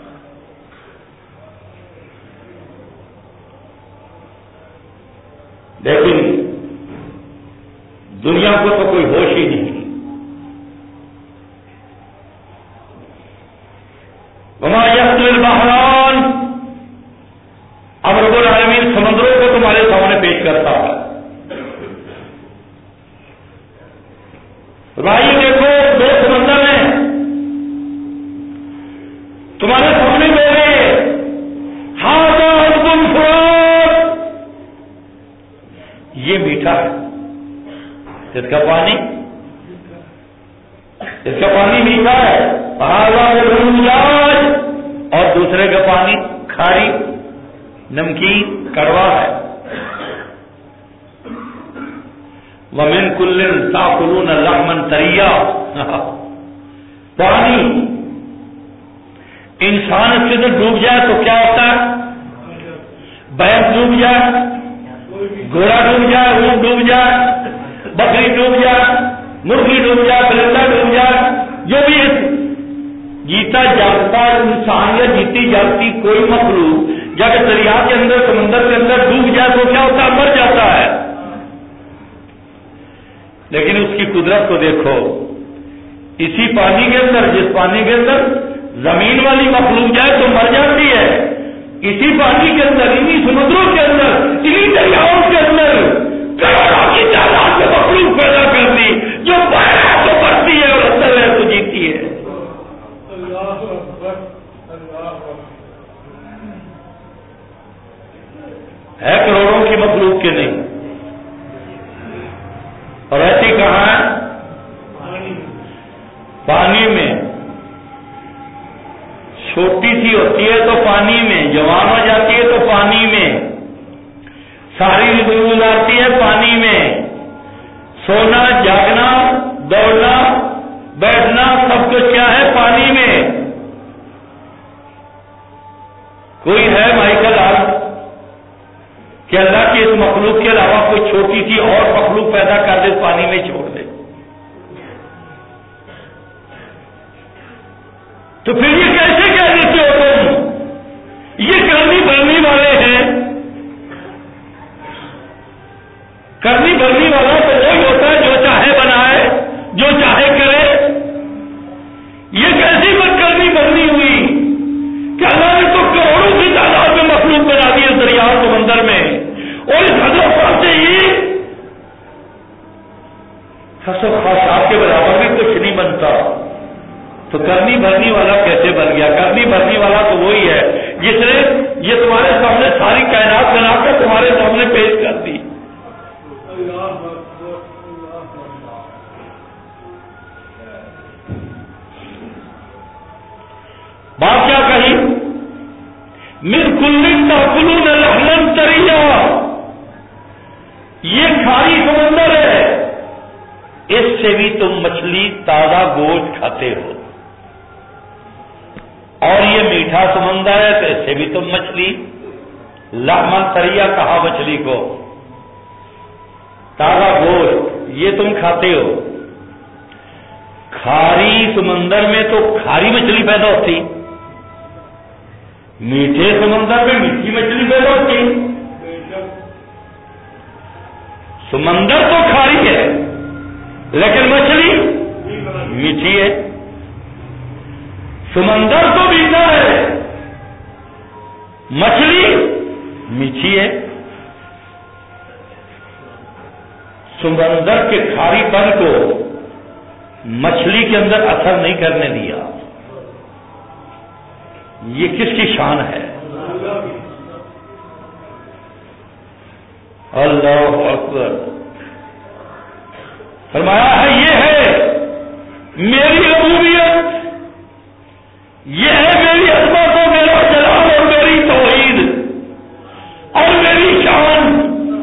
لیکن دنیا کو تو کوئی ہوش ہی نہیں. وما يحمل البحران، اب رب العالمین سمندروں کو تمہارے سامنے پیش کرتا ہے. بھائی دیکھو دو سمندر ہیں تمہارے سامنے میرے، ھذا عذب فرات، یہ میٹھا ہے، اس کا پانی اس کا پانی میٹھا ہے. ھذا عذب، اور دوسرے کا پانی کھاری نمکین کڑوا ہے. وَمِن كُلٍّ تَأْكُلُونَ لَحْمًا طَرِيًّا، پانی انسان اس کے اندر ڈوب جائے تو کیا ہوتا ہے؟ بیل ڈوب جائے، گھوڑا ڈوب جائے، اونٹ ڈوب جائے، بکری ڈوب جائے، مرغی ڈوب جائے، پرندہ ڈوب جائے، جو بھی جیتا جاگتا انسان یا جیتی جاگتی کوئی مخلوق جب دریا کے اندر سمندر کے اندر ڈوب جائے تو کیا ہوتا ہے؟ مر جاتا ہے. لیکن اس کی قدرت کو دیکھو، اسی پانی کے اندر، جس پانی کے اندر زمین والی مخلوق جائے تو مر جاتی ہے، اسی پانی کے اندر، انہی سمندروں کے اندر، انہی دریاؤں کے اندر کروڑوں کی تعداد میں مخلوق پیدا کرتی، جو باہر ہے تو بڑھتی ہے اور اندر ہے تو جیتی ہے. ہے کروڑوں کی مخلوق کے نہیں. اور ایسی کہاں ہے؟ پانی میں. چھوٹی سی ہوتی ہے تو پانی میں، جوان ہو جاتی ہے تو پانی میں، ساری زندگی گزارتی ہے پانی میں. سونا، جاگنا، دوڑنا، بیٹھنا سب کچھ کیا ہے؟ پانی میں. کوئی ہے مائیکل آرٹ کہ اللہ کی اس مخلوق کے علاوہ کوئی چھوٹی سی اور مخلوق پیدا کر دے، پانی میں چھوڑ دے؟ تو پھر یہ کیسے کہہ دیتے ہو تم یہ کرنی بھرنی والے ہیں؟ کرنی بھرنی والا تو وہی ہوتا ہے جو چاہے بنائے، جو چاہے کرے. یہ کیسی بات کرنی بھرنی ہوئی کہ اللہ نے تو کروڑوں کی تعداد میں مخلوق بنا دی اس دریا سمندر میں، اور اس حضرت صاحب سے یہ حسب خاص کے برابر بھی کچھ نہیں بنتا. تو کرنی بھرنی والا کیسے بن گیا؟ کرنی بھرنی والا تو وہی ہے جس نے یہ تمہارے سامنے ساری کائنات بنا کر تمہارے سامنے پیش کر دی. بات کیا کہی؟ من کل تاکلون لحما طریا. یہ کھاری سمندر ہے، اس سے بھی تم مچھلی تازہ گوشت کھاتے ہو. اور یہ میٹھا سمندر ہے تو اس سے بھی تم مچھلی، لحما طریا کہا مچھلی کو، تازہ گوشت یہ تم کھاتے ہو. کھاری سمندر میں تو کھاری مچھلی پیدا ہوتی، میٹھے سمندر میں میٹھی مچھلی پیدا ہوتی. سمندر تو کھاری ہے لیکن مچھلی میٹھی ہے. سمندر تو میٹھا ہے، مچھلی میٹھی ہے. سمندر کے کھاری پن کو مچھلی کے اندر اثر نہیں کرنے دیا. یہ کس کی شان ہے؟ اللہ اکبر. فرمایا ہے یہ ہے میری ربوبیت، یہ ہے میری عظمت و میرا جلال اور میری توحید اور میری شان.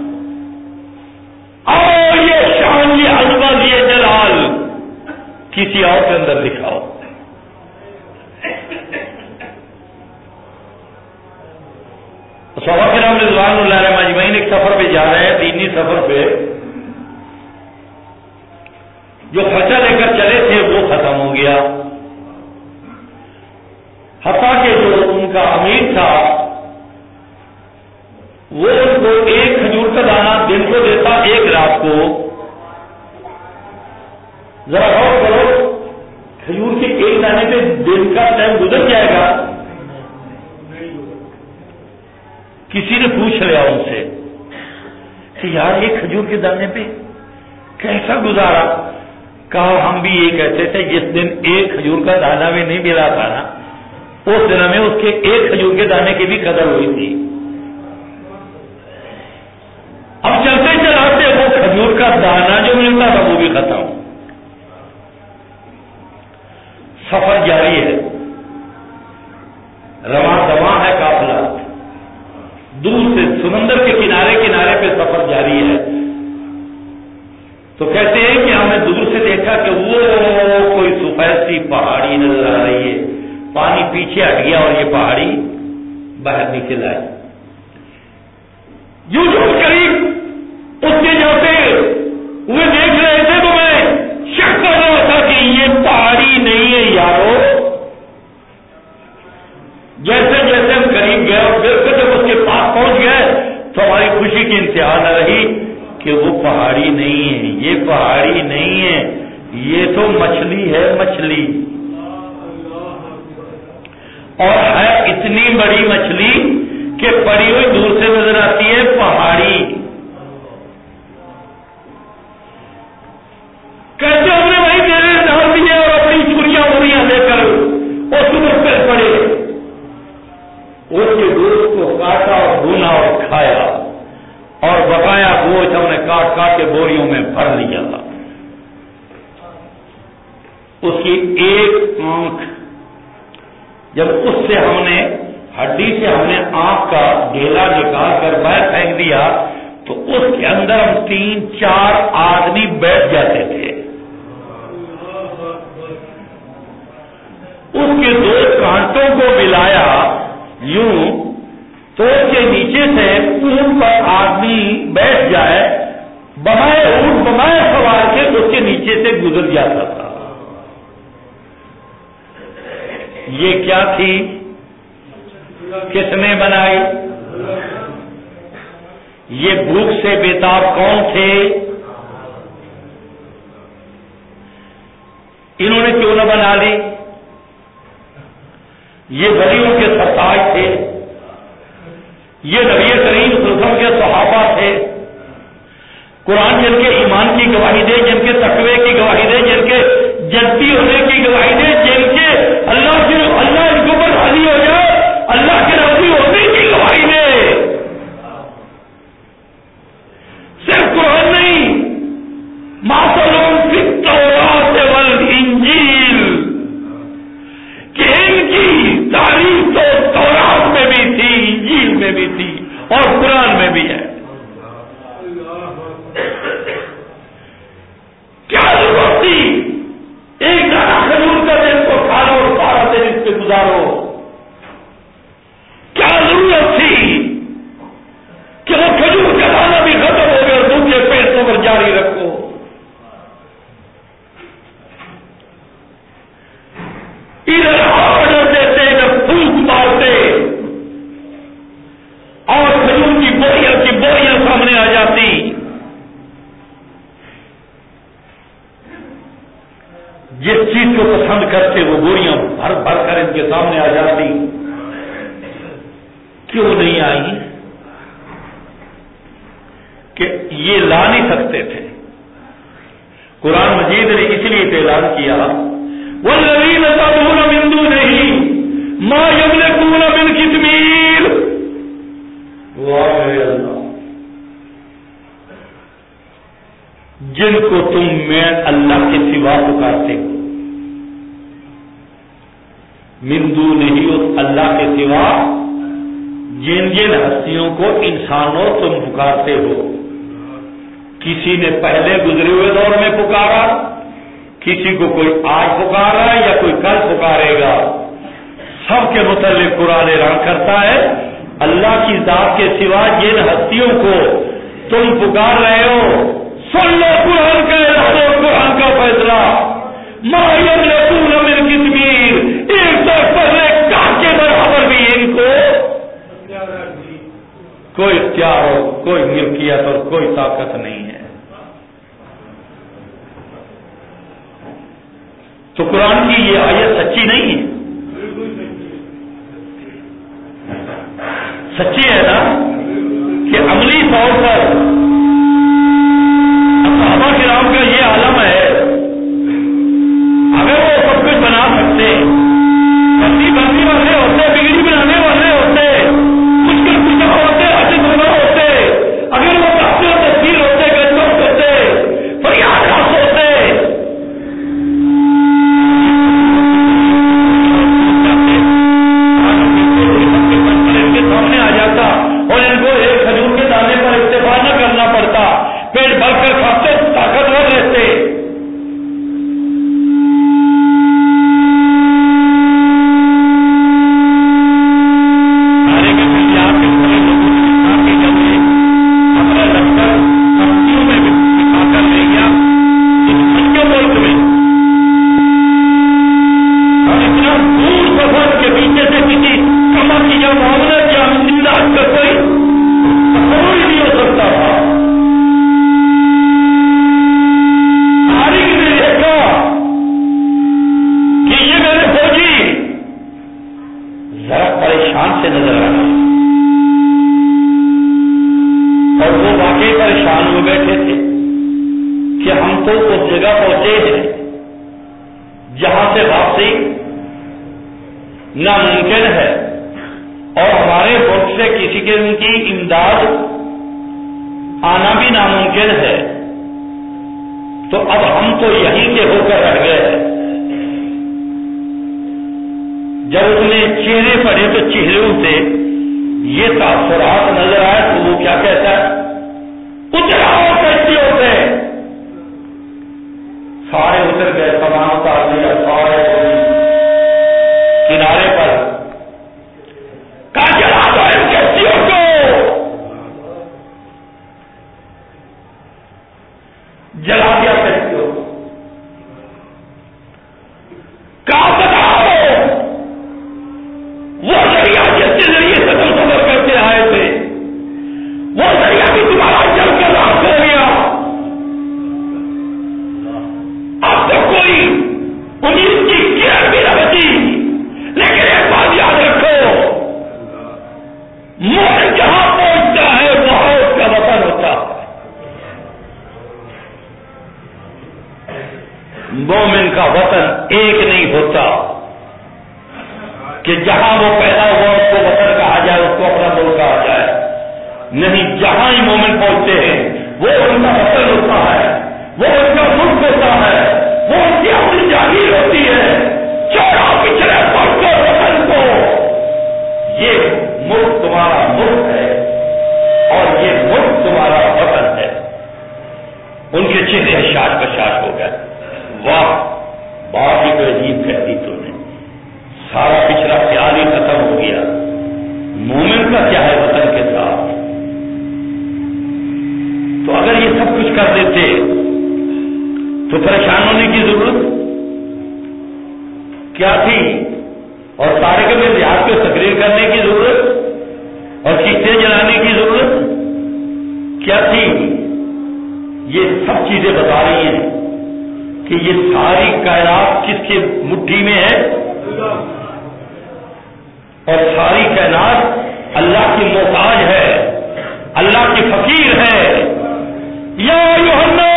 اور یہ شان، یہ عظمت، یہ جلال کسی اور کے اندر دکھاؤ. صحابہ کرام رضوان اللہ علیہم اجمعین ایک سفر پہ جا رہے ہیں، دینی سفر پہ. جو خرچہ لے کر چلے تھے وہ ختم ہو گیا، حتیٰ کہ جو ان کا امیر تھا وہ ان کو ایک کھجور کا دانہ دن کو دیتا، ایک رات کو. ذرا غور کرو، کھجور کے ایک دانے پہ دن کا ٹائم گزر جائے گا. کسی نے پوچھ لیا ان سے کہ یار یہ کھجور کے دانے پہ کیسا گزارا؟ کہا ہم بھی یہ کہتے تھے، جس دن ایک کھجور کا دانہ بھی نہیں ملا تھا نا، اس دن ہمیں اس کے ایک کھجور کے دانے کی بھی قدر ہوئی تھی. اب چلتے چلاتے وہ کھجور کا دانہ جو ملتا تھا وہ بھی ختم. سفر جاری ہے، رواں دواں ہے قافلہ، دور سے سمندر کے کنارے کنارے پہ سفر جاری ہے. تو کہتے ہیں کہ ہم نے دور سے دیکھا کہ وہ کوئی سفید سی پہاڑی نظر آ رہی ہے. پانی پیچھے ہٹ گیا اور یہ پہاڑی باہر نکل آئی. یوں جو قریب اس کے جاتے وہ دیکھ رہے تھے تو میں شک کر رہا تھا کہ یہ پہاڑی نہیں ہے یارو. جیسے جیسے ہم قریب گئے اور پھر سے خوشی کی انتہا نہ رہی کہ وہ پہاڑی نہیں ہے، یہ پہاڑی نہیں ہے، یہ تو مچھلی ہے، مچھلی، اور ہے اتنی بڑی مچھلی کہ پڑی ہوئی دور سے نظر آتی ہے پہاڑی۔ کہتے ہم نے بھائی میرے ڈال دیے اور اپنی چوریاں وریاں لے کر اس پر پہ پڑے، اس کے دوست کو کاٹا اور بھونا اور کھایا، اور بقایا گوشت ہم نے کاٹ کاٹ کے بوریوں میں بھر لیا۔ اس کی ایک آنکھ جب اس سے ہم نے ہڈی سے ہم نے آنکھ کا ڈھیلا نکال کر باہر پھینک دیا تو اس کے اندر ہم تین چار آدمی بیٹھ جاتے تھے۔ اس کے دو کانٹوں کو ملایا یوں تو اس کے نیچے سے اونٹ پر آدمی بیٹھ جائے، بمائے اونٹ بمائے سوار کے اس کے نیچے سے گزر جاتا تھا۔ یہ کیا تھی؟ کس نے بنائی؟ یہ بھوک سے بےتاب کون تھے؟ انہوں نے کیوں نہ بنا لی؟ یہ ولیوں کے سرتاج تھے، یہ نبی کریم صلی اللہ علیہ وسلم کے صحابہ تھے، قرآن جن کے ایمان کی گواہی دے، جن کے تقوی کی گواہی دے، جن کے جنتی ہونے کی گواہی دے، جن کے اللہ کے اللہ ان کے اوپر راضی ہو جائے، اللہ کے راضی ہونے کی گواہی دے۔ صرف قرآن نہیں، ماسلون فی التوراۃ والانجیل، کہ ان کی تعریف تو تورات میں بھی تھی، انجیل میں بھی تھی اور قرآن میں بھی ہے۔ کیا ضرورت تھی ایک دانہ کھجور کا دن کو کھا لو اور سارا دن اس پہ گزارو؟ کیا ضرورت تھی کہ وہ کھجور کا دانہ بھی ختم ہو گیا اور دوسرے پیسوں پر جاری رکھو؟ ادھر آرڈر دیتے، ادھر پھوک مارتے اور کھجور کی بوریاں کی بوریاں سامنے آ جاتی۔ جس چیز کو پسند کرتے وہ گوریاں بھر بھر کر ان کے سامنے آ جاتی۔ کیوں نہیں آئی؟ کہ یہ لا نہیں سکتے تھے۔ قرآن مجید نے اس لیے اعلان کیا والذین تدعون من دونہ ما یملکون من قطمیر۔ واہ اللہ، جن کو تم میں اللہ کے سوا پکارتے ہو، من دونہ اس اللہ کے سوا جن جن ہستیوں کو انسانوں تم پکارتے ہو، کسی نے پہلے گزرے ہوئے دور میں پکارا، کسی کو کوئی آج پکارا ہے یا کوئی کل پکارے گا، سب کے متعلق قرآن اعلان کرتا ہے اللہ کی ذات کے سوا جن ہستیوں کو تم پکار رہے ہو، سن لو قرآن کا اعلان اور قرآن کا فیصلہ، ما یملکون من قطمیر، ایک طرف پہلے کانٹے برابر بھی ان کو کوئی اختیار ہو، کوئی ملکیت اور کوئی طاقت نہیں ہے۔ تو قرآن کی یہ آیت سچی نہیں ہے؟ سچی ہے نا کہ عملی طور پر صحابہ کرام کا یہ عالم ہے، اگر وہ سب کچھ بنا سکتے، بستی بننے والے ہوتے، بجلی بنانے والے ہوتے، مشکل کشا ہوتے، حج گزرا ہوتے، اگر وہ کافی تفصیل ہوتے، گنجوش ہوتے، فریاد رس ہوتے، ان کے سامنے آ جاتا اور ان کو ایک کھجور کے دانے پر اکتفا نہ کرنا پڑتا، پیٹ بھر کر کھاتے، طاقتور رہتے۔ تو اس جگہ پہنچے ہیں جہاں سے واپسی ناممکن ہے، اور ہمارے ملک سے کسی قسم کی امداد آنا بھی ناممکن ہے، تو اب ہم تو یہیں کے ہو کر رہ گئے ہیں۔ جب اس نے چہرے پڑھے تو چہروں سے یہ تاثرات نظر آئے تو وہ کیا کہتا ہے؟ اتراؤ کشتیوں سے۔ سارے اتر گئے، سامان اتار دیا، سارے کنارے پر کہا جلا دو ان کشتیوں کو، جلا دیا کشتیوں کو۔ کہا بتاؤ وہ ذریعہ جس کے ذریعے سے تم سفر کرتے آئے تھے، وہ ذریعہ بھی تمہارا جل کر راست ہو گیا، اب تو کوئی امید کی کرن بھی نہ بچی۔ لیکن ایک بات یاد رکھو، مومن جہاں پہنچتا ہے وہاں اس کا وطن ہوتا ہے۔ مومن کا وطن ایک نہیں ہوتا کہ جہاں وہ پیدا ہوا اس کو وطن کہا جائے، اس کو اپنا ملک کہا جائے، نہیں، جہاں ہی مومن پہنچتے ہیں وہ ان کا وطن ہوتا ہے، وہ ان کا ملک ہوتا ہے، وہ ان کی اپنی جاگیر ہوتی ہے۔ چھوڑو پچھلے ملک کو، وطن کو، یہ ملک تمہارا ملک ہے اور یہ ملک تمہارا وطن ہے۔ ان کے چہرے شاش بشاش ہو گئے۔ واہ، بات ہی کوئی عجیب کہتی تو نے، سارا پچھلا خیال ہی ختم ہو گیا۔ مومن کا کیا ہے وطن کے ساتھ؟ تو اگر یہ سب کچھ کر دیتے تو پریشان ہونے کی ضرورت کیا تھی؟ اور سارے کے میں ریاض کو تقریر کرنے کی ضرورت اور کشتیں جلانے کی ضرورت کیا تھی؟ یہ سب چیزیں بتا رہی ہیں کہ یہ ساری کائنات کس کی مٹھی میں ہے، اور ساری کائنات اللہ کی محتاج ہے، اللہ کی فقیر ہے۔ یا یوحنا،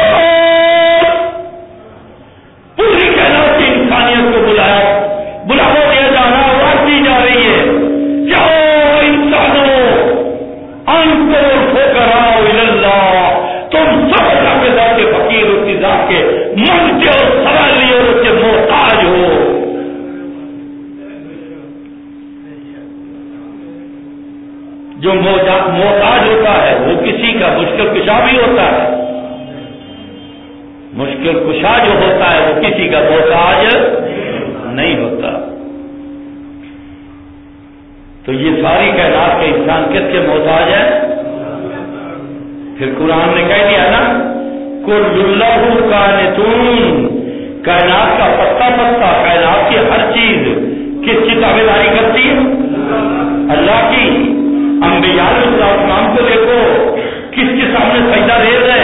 پوری کائنات کی انسانیت کو بلایا بلاوا دیا جا رہا، آواز دی جا رہی ہے، جاؤ انسانوں انظر فقراء الی اللہ، تم سب اللہ کے ذات کے فقیر، اس کی ذات کے منگتے اور سوالی اور اس کے محتاج ہو۔ جو محتاج ہوتا ہے وہ کسی کا مشکل کشا بھی ہوتا ہے، مشکل کشا جو ہوتا ہے وہ کسی کا محتاج نہیں ہوتا۔ تو یہ ساری کائنات کے انسان کس کے محتاج ہے؟ پھر قرآن نے کہہ دیا نا، کل اللہ قانتون، کائنات کا پتا پتا، کائنات کی ہر چیز کس کی تابع داری کرتی ہے؟ اللہ کی۔ انبیاء علیہ السلام کو دیکھو کس کے سامنے سجدہ ریز ہے؟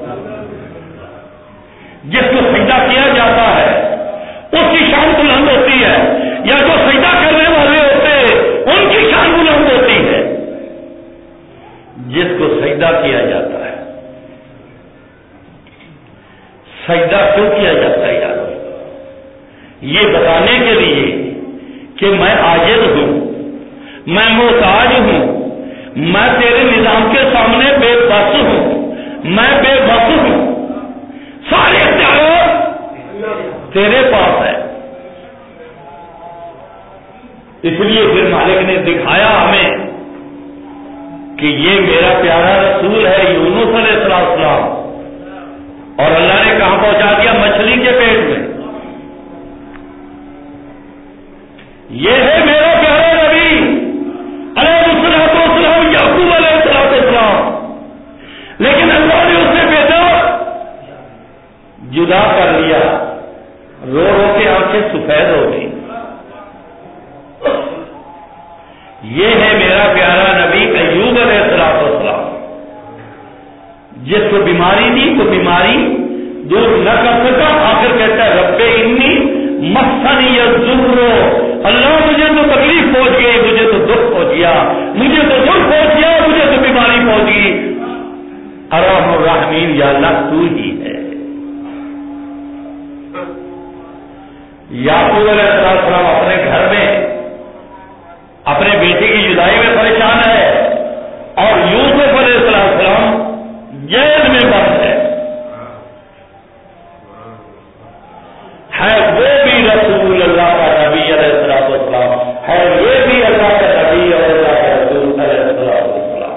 جس کو سجدہ کیا جاتا ہے اس کی شان بلند ہوتی ہے، یا جو سجدہ کرنے والے ہوتے ان کی شان بلند ہوتی ہے۔ جس کو سجدہ کیا جاتا ہے، سجدہ کیوں کیا جاتا ہے یار؟ یہ بتانے کے لیے کہ میں عاجز ہوں، میں محتاج ہوں، میں تیرے نظام کے سامنے بے بس ہوں، میں بے بس ہوں، سارے اختیارات تیرے پاس ہے۔ اس لیے پھر مالک نے دکھایا ہمیں کہ یہ میرا پیارا رسول ہے یونس علیہ السلام، اور اللہ نے کہاں پہنچا دیا؟ مچھلی کے پیٹ میں۔ یہ ہے میرا پیارا نبی علیہ الصلوۃ والسلام، یعقوب علیہ السلام، لیکن اللہ نے اسے بیٹا جدا کر لیا، رو رو کے آنکھیں سفید ہو گئی۔ یہ ہے میرا پیارا نبی ایوب علیہ السلام، جس کو بیماری تھی تو بیماری دور نہ کر سکا، آخر کہتا ہے رب انی مسنی الضر، اللہ مجھے تو تکلیف پہنچ گئی، مجھے تو دکھ پہنچ گیا، مجھے تو دکھ پہنچ گیا، مجھے تو بیماری پہنچ گئی۔ ارحم الراحمین یا اللہ تو ہی ہے۔ یعقوب علیہ السلام اپنے گھر میں اپنے بیٹے کی جدائی میں پریشان ہے اور یوسف علیہ السلام جیل میں بند ہے ہے وہ بھی رسول اللہ کا نبی علیہ السلام ہے، یہ بھی اللہ کا نبی اور اللہ کا رسول علیہ السلام.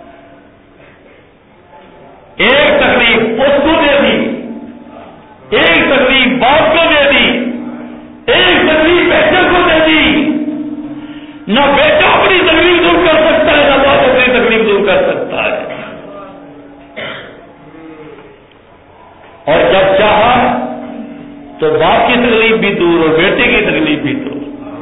ایک تکلیف اس کو دے دی، ایک تکلیف باپ کو دے دی، ایک تکلیف بیٹے کو دے دی. نہ بیٹا اپنی تکلیف دور کر سکتا ہے، نہ باپ اپنی تکلیف دور کر سکتا ہے. اور جب چاہا تو باپ کی تکلیف بھی دور اور بیٹے کی تکلیف بھی دور.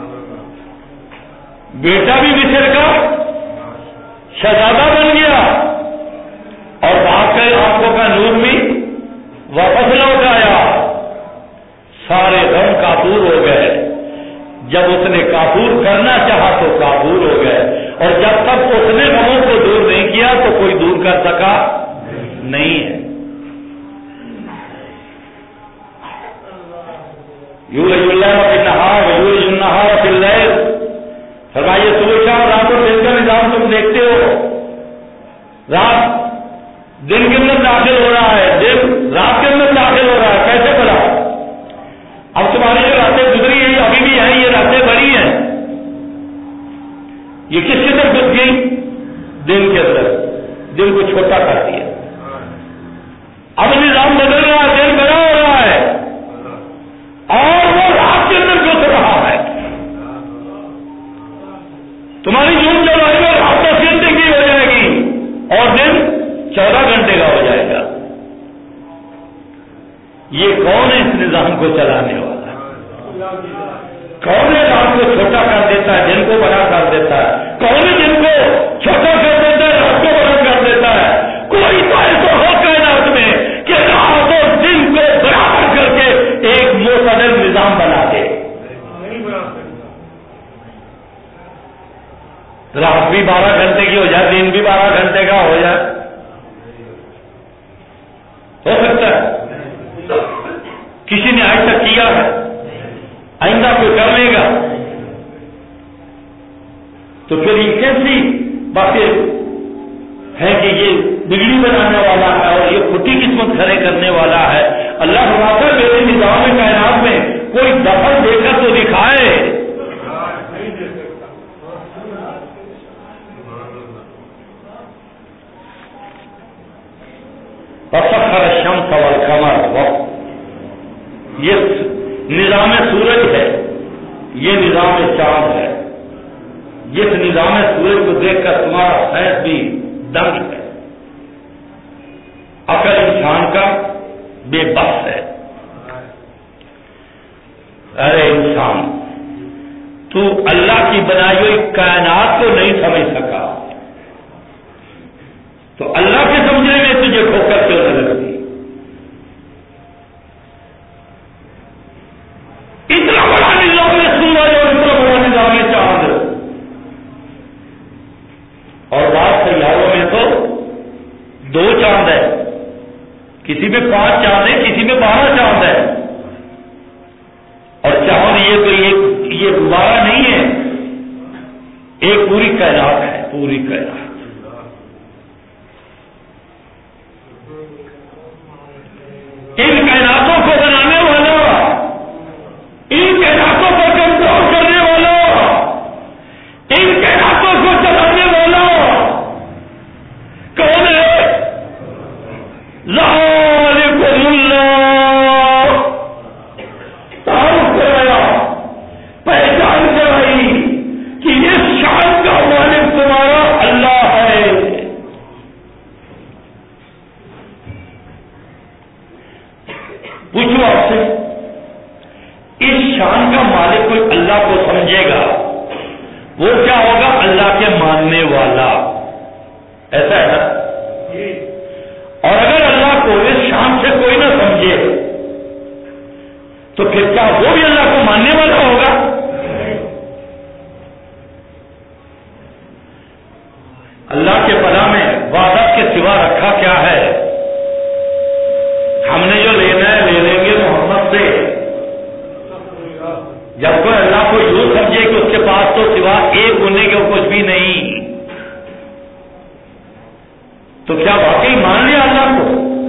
بیٹا بھی مصر کا شہزادہ بن گیا اور باپ کے آنکھوں کا نور بھی واپس لوٹ آیا. سارے غم کافور ہو گئے. جب اس نے کافور کرنا چاہا تو کافور ہو گئے، اور جب تک اس نے غموں کو دور نہیں کیا تو کوئی دور کر سکا نہیں ہے. یولج اللیل فی النہار ویولج النہار فی اللیل. فرمائیے صبح شام رات اور دن کا نظام تم دیکھتے ہو. رات دن کے اندر داخل ہو رہا ہے، دن رات کے اندر داخل ہو رہا ہے. کیسے بنا؟ اب تمہاری جو راتیں گزری ہیں ابھی بھی ہیں، یہ راتیں بڑی ہیں. یہ کس کی طرف گزر گئی؟ دن کے اندر. دن کو چھوٹا کر دیا. اب نظام بدل رہا ہے، دن بڑا ہو رہا ہے اور وہ رات کے اندر گزر رہا ہے. تمہاری جون جولائی میں رات دس گھنٹے کی ہو جائے گی اور دن چودہ گھنٹے کا ہو جائے گا. یہ کون ہے اس نظام کو چلانے والا؟ کون ہے رات کو چھوٹا کر دیتا ہے، دن کو بڑا کر دیتا ہے؟ کون ہے دن کو چھوٹا کر دیتا ہے، رات کو بڑا کر دیتا ہے؟ کوئی تو ایسا ہو کائنات میں کہ رات اور دن کو برابر کر کے ایک معتدل نظام بنا دے. رات بھی بارہ گھنٹے کی ہو جائے، دن بھی بارہ گھنٹے کا ہو جائے. ہو سکتا ہے؟ کسی نے آج تک کیا ہے؟ آئندہ کوئی کر لے گا؟ تو پھر یہ کیسی باتیں ہے کہ یہ بگڑی بنانے والا ہے اور یہ کھٹی قسمت کھڑے کرنے والا ہے. اللہ فرماتا ہے میرے نظام کائنات میں کوئی دخل دے کر تو دکھائے. وسخر الشمس والقمر، یہ نظام سورج ہے، یہ نظام چاند ہے. جس نظام سورج کو دیکھ کر تمہارا سائنس بھی دنگ ہے. عقل انسان کا بے بس ہے. ارے انسان، تو اللہ کی بنائی ہوئی کائنات کو نہیں سمجھ سکا تو اللہ کے سمجھنے میں تجھے ٹھوکر کیوں نہ لگتی؟ اتنا بڑا نظام میں سورج اور اتنا بڑا نظام میں چاند، اور بعض سیاروں میں تو دو چاند ہے، کسی میں پانچ چاند ہے، کسی میں بارہ چاند ہے. اور چاند یہ تو ایک یہ دوبارہ نہیں ہے، ایک پوری کائنات ہے، پوری کائنات. ان کائناتوں کو بنانے والا، ان کائناتوں کو کنٹرول کرنے والا، ان کائناتوں کو چلانے والا کون ہے؟ ذالکم اللہ. تعارف کرایا، پہچان کرائی کہ یہ شان کا مالک تمہارا اللہ ہے. پوچھو آپ سے، اس شان کا مالک کوئی اللہ کو سمجھے گا وہ کیا ہوگا؟ اللہ کے ماننے والا. ایسا ہے نا؟ اور اگر اللہ کو اس شان سے کوئی نہ سمجھے تو پھر کیا وہ بھی اللہ کو ماننے والا ہوگا؟ اللہ کے پناہ میں وعدہ کے سوا رکھا کیا ہے؟ ہم نے جو لینا ہے لے لیں گے محمد سے. جب کوئی اللہ کو یوں سمجھے کہ اس کے پاس تو سوا ایک ہونے کے کچھ بھی نہیں، تو کیا واقعی مان لیا اللہ کو؟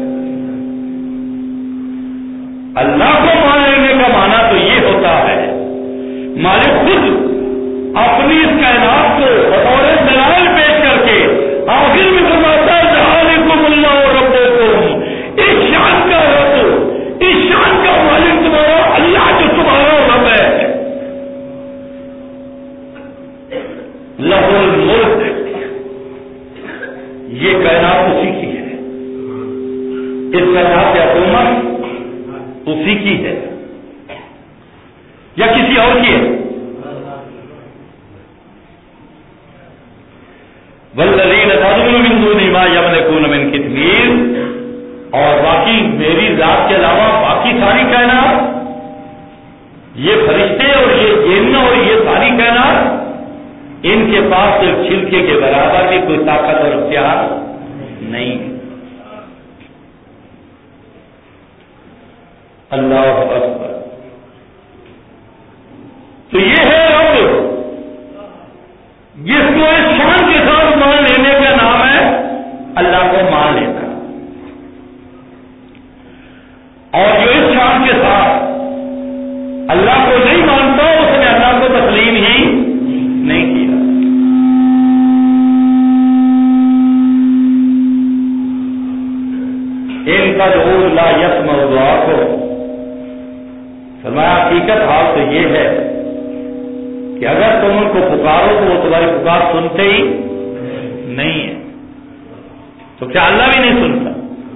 اللہ کو مان لینے کا معنی تو یہ ہوتا ہے مالک خود اپنی اس کائنات کو بطور دلائل پیش کر کے آخر میں فرماتا ہے ذالکم اللہ ربکم، اس شان کا رب، اس شان کا مالک تمہارا اللہ جو تمہارا رب ہے، لہ الملک، یہ کائنات اسی کی ہے، اس کائنات کی حکومت اسی کی ہے یا کسی اور کی ہے؟ والذین تدعون من دونہ ما یملکون من قطمیر، اور باقی میری ذات کے علاوہ باقی ساری کائنات، یہ فرشتے اور یہ جن اور یہ ساری کائنات، ان کے پاس صرف چھلکے کے برابر بھی کوئی طاقت اور اختیار نہیں ہے۔ اللہ اکبر۔ تو یہ ہے رب، جس کو اس شان کے ساتھ مان لینے کا نام ہے اللہ کو مان لینا، اور جو اس شان کے ساتھ اللہ کو نہیں مانتا اس نے اللہ کو تسلیم ہی نہیں کیا۔ ان کا ظہور لا یسمع دعاءکم، فرمایا حقیقت حال تو یہ ہے کہ اگر تم ان کو پکارو تو وہ تمہاری پکار سنتے ہی نہیں ہے۔ تو کیا اللہ بھی نہیں سنتا؟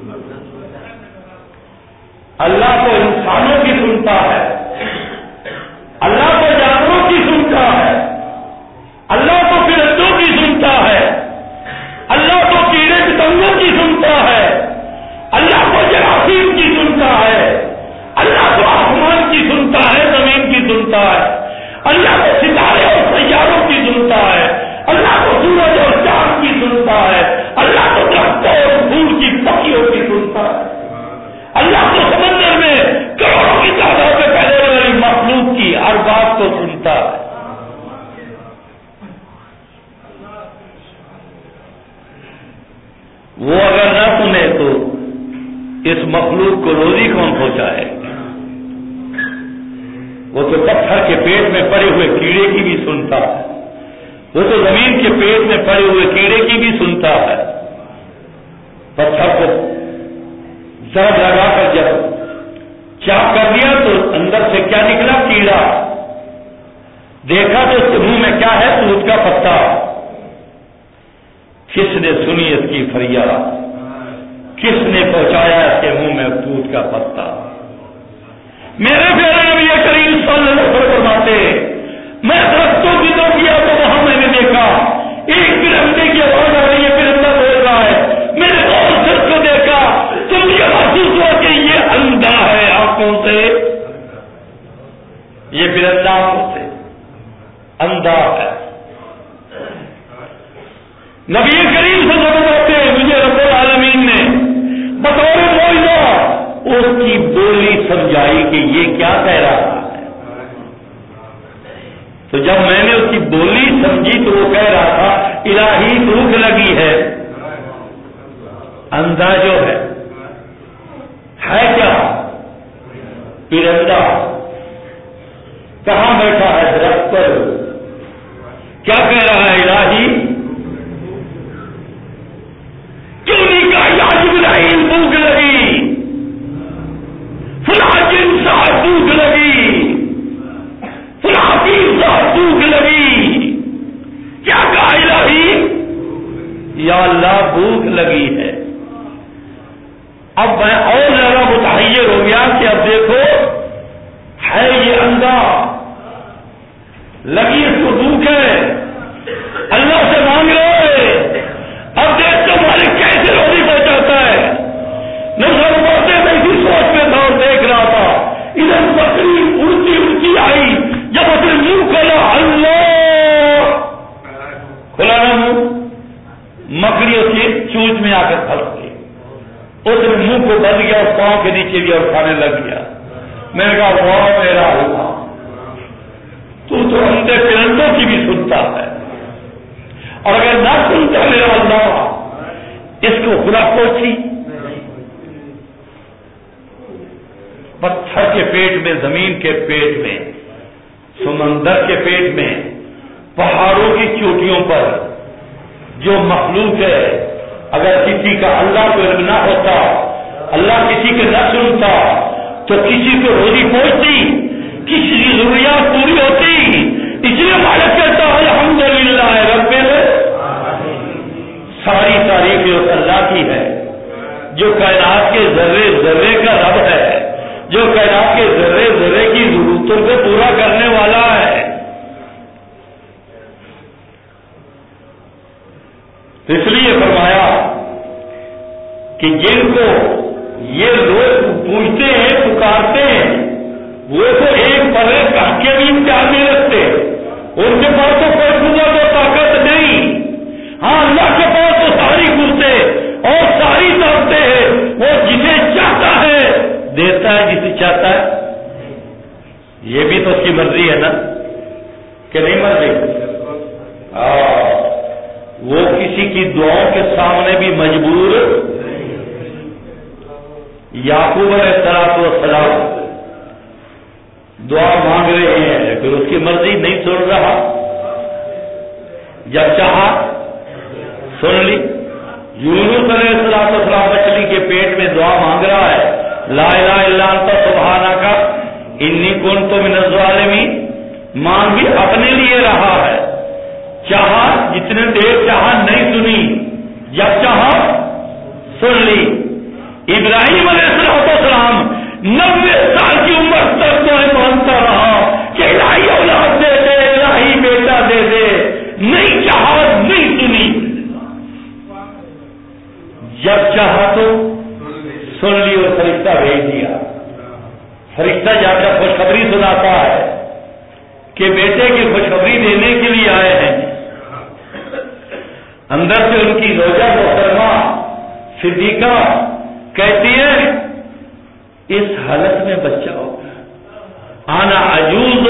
اللہ تو انسانوں کی سنتا ہے، اللہ تو جانوروں کی سنتا ہے، اللہ تو فرشتوں کی سنتا ہے، اللہ تو کیڑے پتنگوں کی سنتا ہے، اللہ تو جراثیم کی سنتا ہے، اللہ تو آسمان کی سنتا ہے، زمین کی سنتا ہے، اللہ تو ستارے اور سیاروں کی سنتا ہے، اللہ تو سورج اور چاند کی سنتا ہے، اللہ تو درختوں اور پھول کی پکیوں کی سنتا ہے، اللہ تو سمندر میں کروڑوں کی تعداد میں پھیلنے والی مخلوق کی ہر بات کو سنتا ہے۔ وہ اگر نہ سنے تو اس مخلوق کو روزی کون پہنچائے؟ وہ تو پتھر کے پیٹ میں پڑے ہوئے کیڑے کی بھی سنتا ہے، وہ تو زمین کے پیٹ میں پڑے ہوئے کیڑے کی بھی سنتا ہے۔ پتھر کو ضرب لگا کر جب چاک کر دیا تو اندر سے کیا نکلا؟ کیڑا۔ دیکھا تو اس کے منہ میں کیا ہے؟ دودھ کا پتا۔ کس نے سنی اس کی فریاد؟ کس نے پہنچایا اس کے منہ میں دودھ کا پتا؟ میرے پیارے نبی کریم صلی اللہ علیہ وسلم فرماتے میں درختوں کی طرف گیا تو وہاں میں نے دیکھا ایک پرندے کی آواز آ رہی ہے، پرندہ بول رہا ہے، میں نے اور صرف کو دیکھا تو مجھے محسوس ہوا کہ یہ اندھا ہے آنکھوں سے، یہ پرندہ آنکھوں سے اندھا ہے۔ نبی کریم صلی اللہ علیہ وسلم مجھے رب العالمین نے بطور معجزہ اس کی بولی سمجھائی کہ یہ کیا کہہ رہا ہے۔ تو جب میں نے اس کی بولی سمجھی تو وہ کہہ رہا تھا الہی بھوک لگی ہے۔ اندھا جو ہے ہے کیا؟ پرندہ۔ کہاں بیٹھا ہے؟ درخت پر۔ کیا کہہ رہا ہے؟ الہی کیوں نہیں کہا یا جبرائیل بھوک لگی، فلاں جن صاحب بھوک لگی، فلاں پیر صاحب بھوک لگی؟ کیا کہا الہی؟ یا اللہ بھوک لگی ہے۔ اب میں اور زیادہ متحیر ہو گیا کہ اب دیکھو ہے یہ اندھا، لگی اس کو بھوک ہے، اللہ سے مانگ رہے، اب دیکھ تو مالک کیسے روزی پہنچاتا ہے۔ نظر پڑتے میں اسی سوچ میں تھا اور دیکھ رہا تھا، ادھر بکری اڑتی اڑتی آئی، جب اپنے منہ کھولا اللہ کھلا نا منہ، مکڑی اس کی چونچ میں آ کر پھنس گئی، اس نے منہ کو بند گیا اور پاؤں کے نیچے بھی اور کھانے لگ گیا۔ میں نے کہا واہ میرا اللہ، تو اندھے پرندوں کی بھی سنتا ہے، اور اگر نہ سنتا میرا اللہ اس کو خدا پہنچی، پتھر کے پیٹ میں، زمین کے پیٹ میں، سمندر کے پیٹ میں، پہاڑوں کی چوٹیوں پر جو مخلوق ہے، اگر کسی کا اللہ کو علم نہ ہوتا، اللہ کسی کے نہ سنتا تو کسی کو روزی پہنچتی، کسی کی ضروریات پوری ہوتی۔ اس لیے مالک کہتا ہے الحمدللہ رب العالمین، ساری تعریف اس اللہ کی ہے جو کائنات کے ذرے ذرے کا رب ہے، جو کائنات کے ذرے ذرے کی ضرورتوں کو پورا کرنے والا ہے۔ اس لیے فرمایا کہ جن کو یہ لوگ پوچھتے ہیں، پکارتے ہیں، وہ تو ایک پرے کہہ کے بھی امتحان نہیں رکھتے، ان کے پاس تو کوئی قوت و طاقت نہیں، ہاں اللہ کے پاس تو ساری قوتیں اور ساری طاقتیں ہیں، وہ جسے چاہتا ہے دیتا ہے، جسے چاہتا ہے، یہ بھی تو اس کی مرضی ہے نا کہ نہیں مرضی؟ ہاں، وہ کسی کی دعاؤں کے سامنے بھی مجبور۔ یعقوب علیہ السلام والسلام دعا مانگ رہے ہیں لیکن اس کی مرضی نہیں سن رہا، جب چاہا سن لی۔ یونس علیہ السلام والسلام مچھلی کے پیٹ میں دعا مانگ رہا ہے، لا الہ الا انت سبحانک انی کنت من الظالمین، مانگ بھی اپنے لیے رہا ہے، چاہا جتنے دیر چاہا نہیں سنی، جب چاہا سن لی۔ ابراہیم علیہ السلام نبے سال کی عمر تک تو مانتا رہا کہ الہی اولاد دے دے، الہی بیٹا دے دے، نہیں چاہا نہیں سنی، جب چاہا تو سن لی اور فرشتہ بھیج دیا۔ فرشتہ جا کر خوشخبری سناتا ہے کہ بیٹے کی خوشخبری دینے کے لیے آئے ہیں۔ اندر سے ان کی زوجہ محترمہ صدیقہ کہتی ہے اس حالت میں بچہ ہوگا، آنا عجوز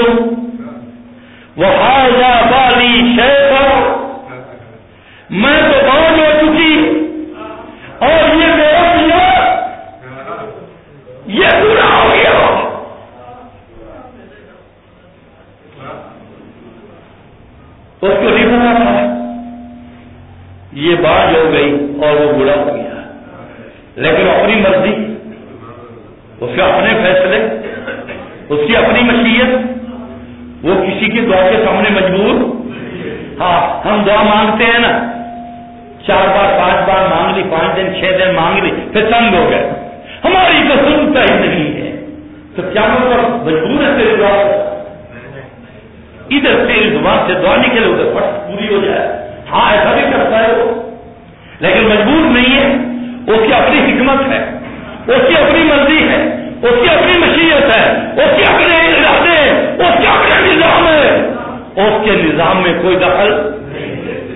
وہذا بالی شیخا، میں تو بانج ہو چکی اور یہ میرا پیا یہ پورا ہو گیا۔ اس کو نہیں پتا تھا یہ بانج ہو گئی اور وہ بوڑھا ہو گیا، لیکن اپنی مرضی، اس کے اپنے فیصلے، اس کی اپنی مشیت، وہ کسی کی دعا کے سامنے مجبور۔ ہاں ہم دعا مانگتے ہیں نا، چار بار پانچ بار مانگ لی، پانچ دن چھ دن مانگ لی، پھر تنگ ہو گئے، ہماری تو سنتا ہی نہیں ہے، تو کیا مطلب مجبور ہے تیری دعا؟ ادھر تیری زبان سے دعا نکلے ادھر پٹ پوری ہو جائے، ہاں ایسا بھی کرتا ہے وہ، لیکن مجبور نہیں ہے، اس کی اپنی حکمت ہے، اس کی اپنی مرضی ہے، اس کی اپنی مشیت ہے، اس کے اپنے ارادے ہیں، اس کے اپنے نظام ہے، اس کے نظام میں کوئی دخل نہیں۔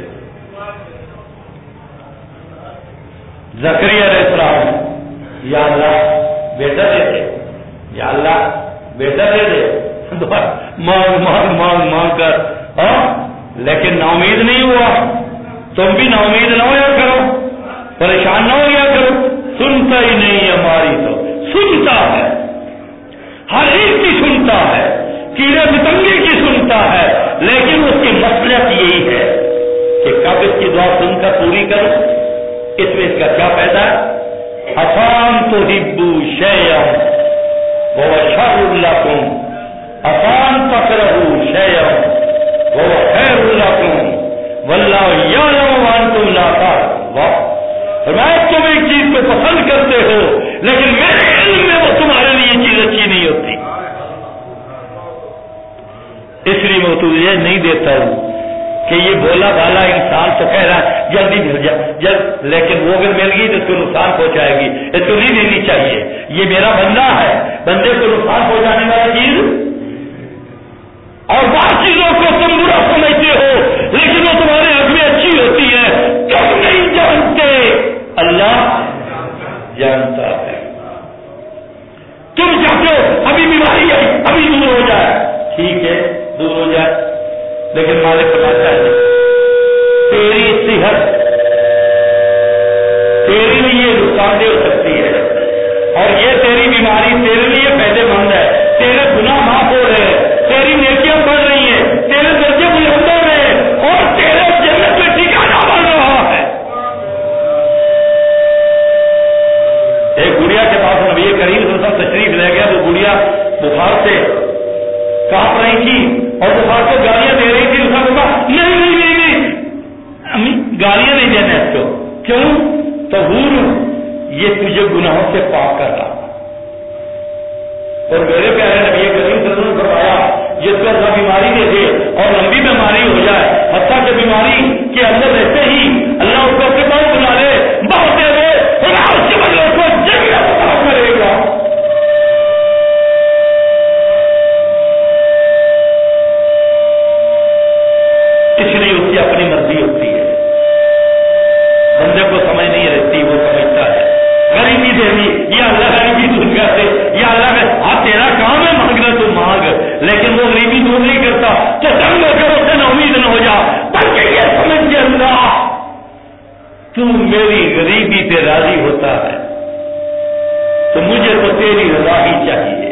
زکریا علیہ السلام، یا اللہ بیٹا دے دے، یا اللہ بیٹا دے دے، مانگ مانگ مانگ مانگ کر، ہاں لیکن نا امید نہیں ہوا۔ تم بھی نا امید نہ ہو یا کرو، پریشان نہ ہو یا کرو، سنتا ہی نہیں ہماری تو سنتا ہے، ہر ایک کی سنتا ہے، کیڑے متنگے کی سنتا ہے، لیکن اس کی مصلحت یہی ہے کہ کب اس کی دعا سن کر پوری کرو۔ اس میں اس کا کیا فائدہ ہے؟ آسان تو ہبو شیئم وہو شر لکم، آسان تکرہوا شیئم وہو خیر لکم واللہ یعلم وانتم لا تعلمون۔ فرمایا تم ایک چیز کو پسند کرتے ہو لیکن میرے علم میں وہ تمہارے لیے چیز اچھی نہیں ہوتی، اس لیے میں تجھے نہیں دیتا ہوں کہ یہ بولا بالا انسان تو کہہ رہا ہے جلدی مل جائے جلد، لیکن وہ اگر مل گئی تو اس کو نقصان پہنچائے گی، اس کو نہیں دینی چاہیے، یہ میرا بندہ ہے، بندے کو نقصان پہنچانے والی چیز، اور بعض چیزوں کو تم برا سمجھتے ہو لیکن وہ تمہارے حق میں اچھی ہوتی ہے، تم نہیں جانتے، اللہ جانتا ہے۔ تم چاہتے ہو ابھی بیماری ہے ابھی دور ہو جائے، ٹھیک ہے دور ہو جائے، اور یہ تیری بیماری تیرے لیے فائدے مند ہے، تیرے گناہ معاف ہو رہے ہیں، تیری نیکیاں بڑھ رہی ہیں، تیرے درجے بلند ہو رہے ہیں اور تیرے جنت میں ٹھکانہ بن رہا ہے۔ ایک گڑیا کے پاس نبی کریم صلی اللہ علیہ وسلم تشریف لے گیا، وہ گڑیا بخار سے کاپ رہی تھی اور بخار کو گالیاں دے رہی تھی۔ اس نے کہا نہیں نہیں نہیں نہیں امی گالیاں نہیں دینا اس کو، کیوں؟ طہور، یہ تجھے گناہوں سے پاک کر رہا۔ اور میرے پیارے نبی کریم صلی اللہ علیہ وسلم نے فرمایا جس کو اللہ بیماری دے دے اور لمبی بیماری ہو جائے، حتیٰ کہ بیماری کے اندر رہتے ہی اللہ اس کو اپنے پاس بنا لے، بہت دے دے، خدا اس کے بدلے اس کو جنت عطا کرے گا۔ اس لیے اس کی اپنی مرضی ہوتی ہے، بندے کو سمجھ نہیں رہتی، وہ سمجھتا ہے غریبی دے دی یا اللہ غریبی دور کر دے، یا اللہ میں ہاں تیرا کام ہے مانگنا تو مانگ، لیکن وہ غریبی دور نہیں کرتا تو تنگ ہو کر اسے نہ امید نہ ہو جا، بلکہ یہ سمجھ کے اللہ تو میری غریبی پہ راضی ہوتا ہے تو مجھے تو تیری رضا ہی چاہیے،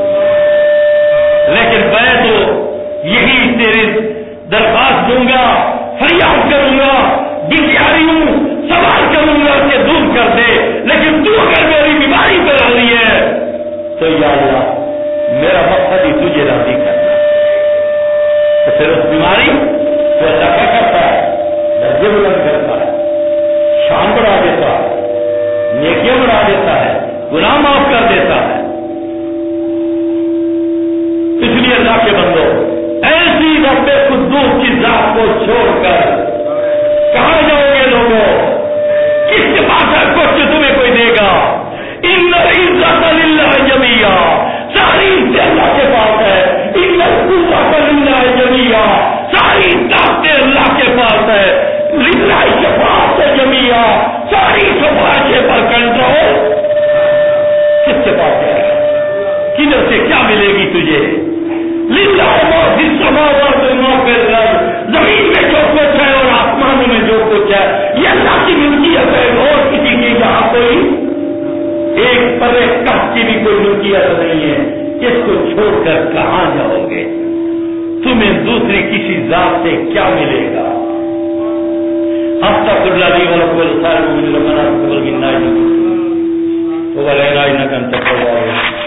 لیکن میں تو یہی تیری درخواست دوں گا، فریاد کروں گا، بچاری ہوں، سوال کروں گا کہ دور کر دے، لیکن تو اگر میری بیماری پہ راضی ہے تو یا اللہ میرا مقصد ہی تجھے راضی کرنا۔ تو پھر اس بیماری کو اللہ کیا کرتا ہے؟ درجے بلند کرتا ہے، شان بڑھا دیتا ہے، نیکیاں بڑھا دیتا ہے، گناہ معاف کر دیتا ہے۔ اس لیے اللہ کے بندو ایسی رب قدوس کی ذات کو چھوڑ کر کہاں جاؤ گے لوگوں؟ کس کے پاس ہے کچھ تمہیں کوئی دے گا؟ ان العزت للہ جمیعا، ساری عزت اللہ کے پاس ہے، ان القوت للہ جمیعا، ساری طاقتیں اللہ کے پاس ہے، للہ شفاعت جمیعا، ساری سفارشیں پر کنٹرول کس کے پاس ہے؟ کدھر سے کیا ملے گی تجھے؟ للہ ما فی السماوات و ما فی الارض، زمین میں جو کچھ ہے اور آسمانوں میں جو کچھ ہے یہ اللہ کی ملکیت ہے، اور کسی کی یہاں کوئی ایک پر کف کی بھی کوئی ملکیت نہیں ہے۔ اس کو چھوڑ کر کہاں جاؤ گے؟ تمہیں دوسری کسی ذات سے کیا ملے گا؟ استغفر اللہ لی ولکم ولسائر المؤمنین من الذنوب والخطايا، وَلَا إِلَٰهَ إِلَّا أَنتَ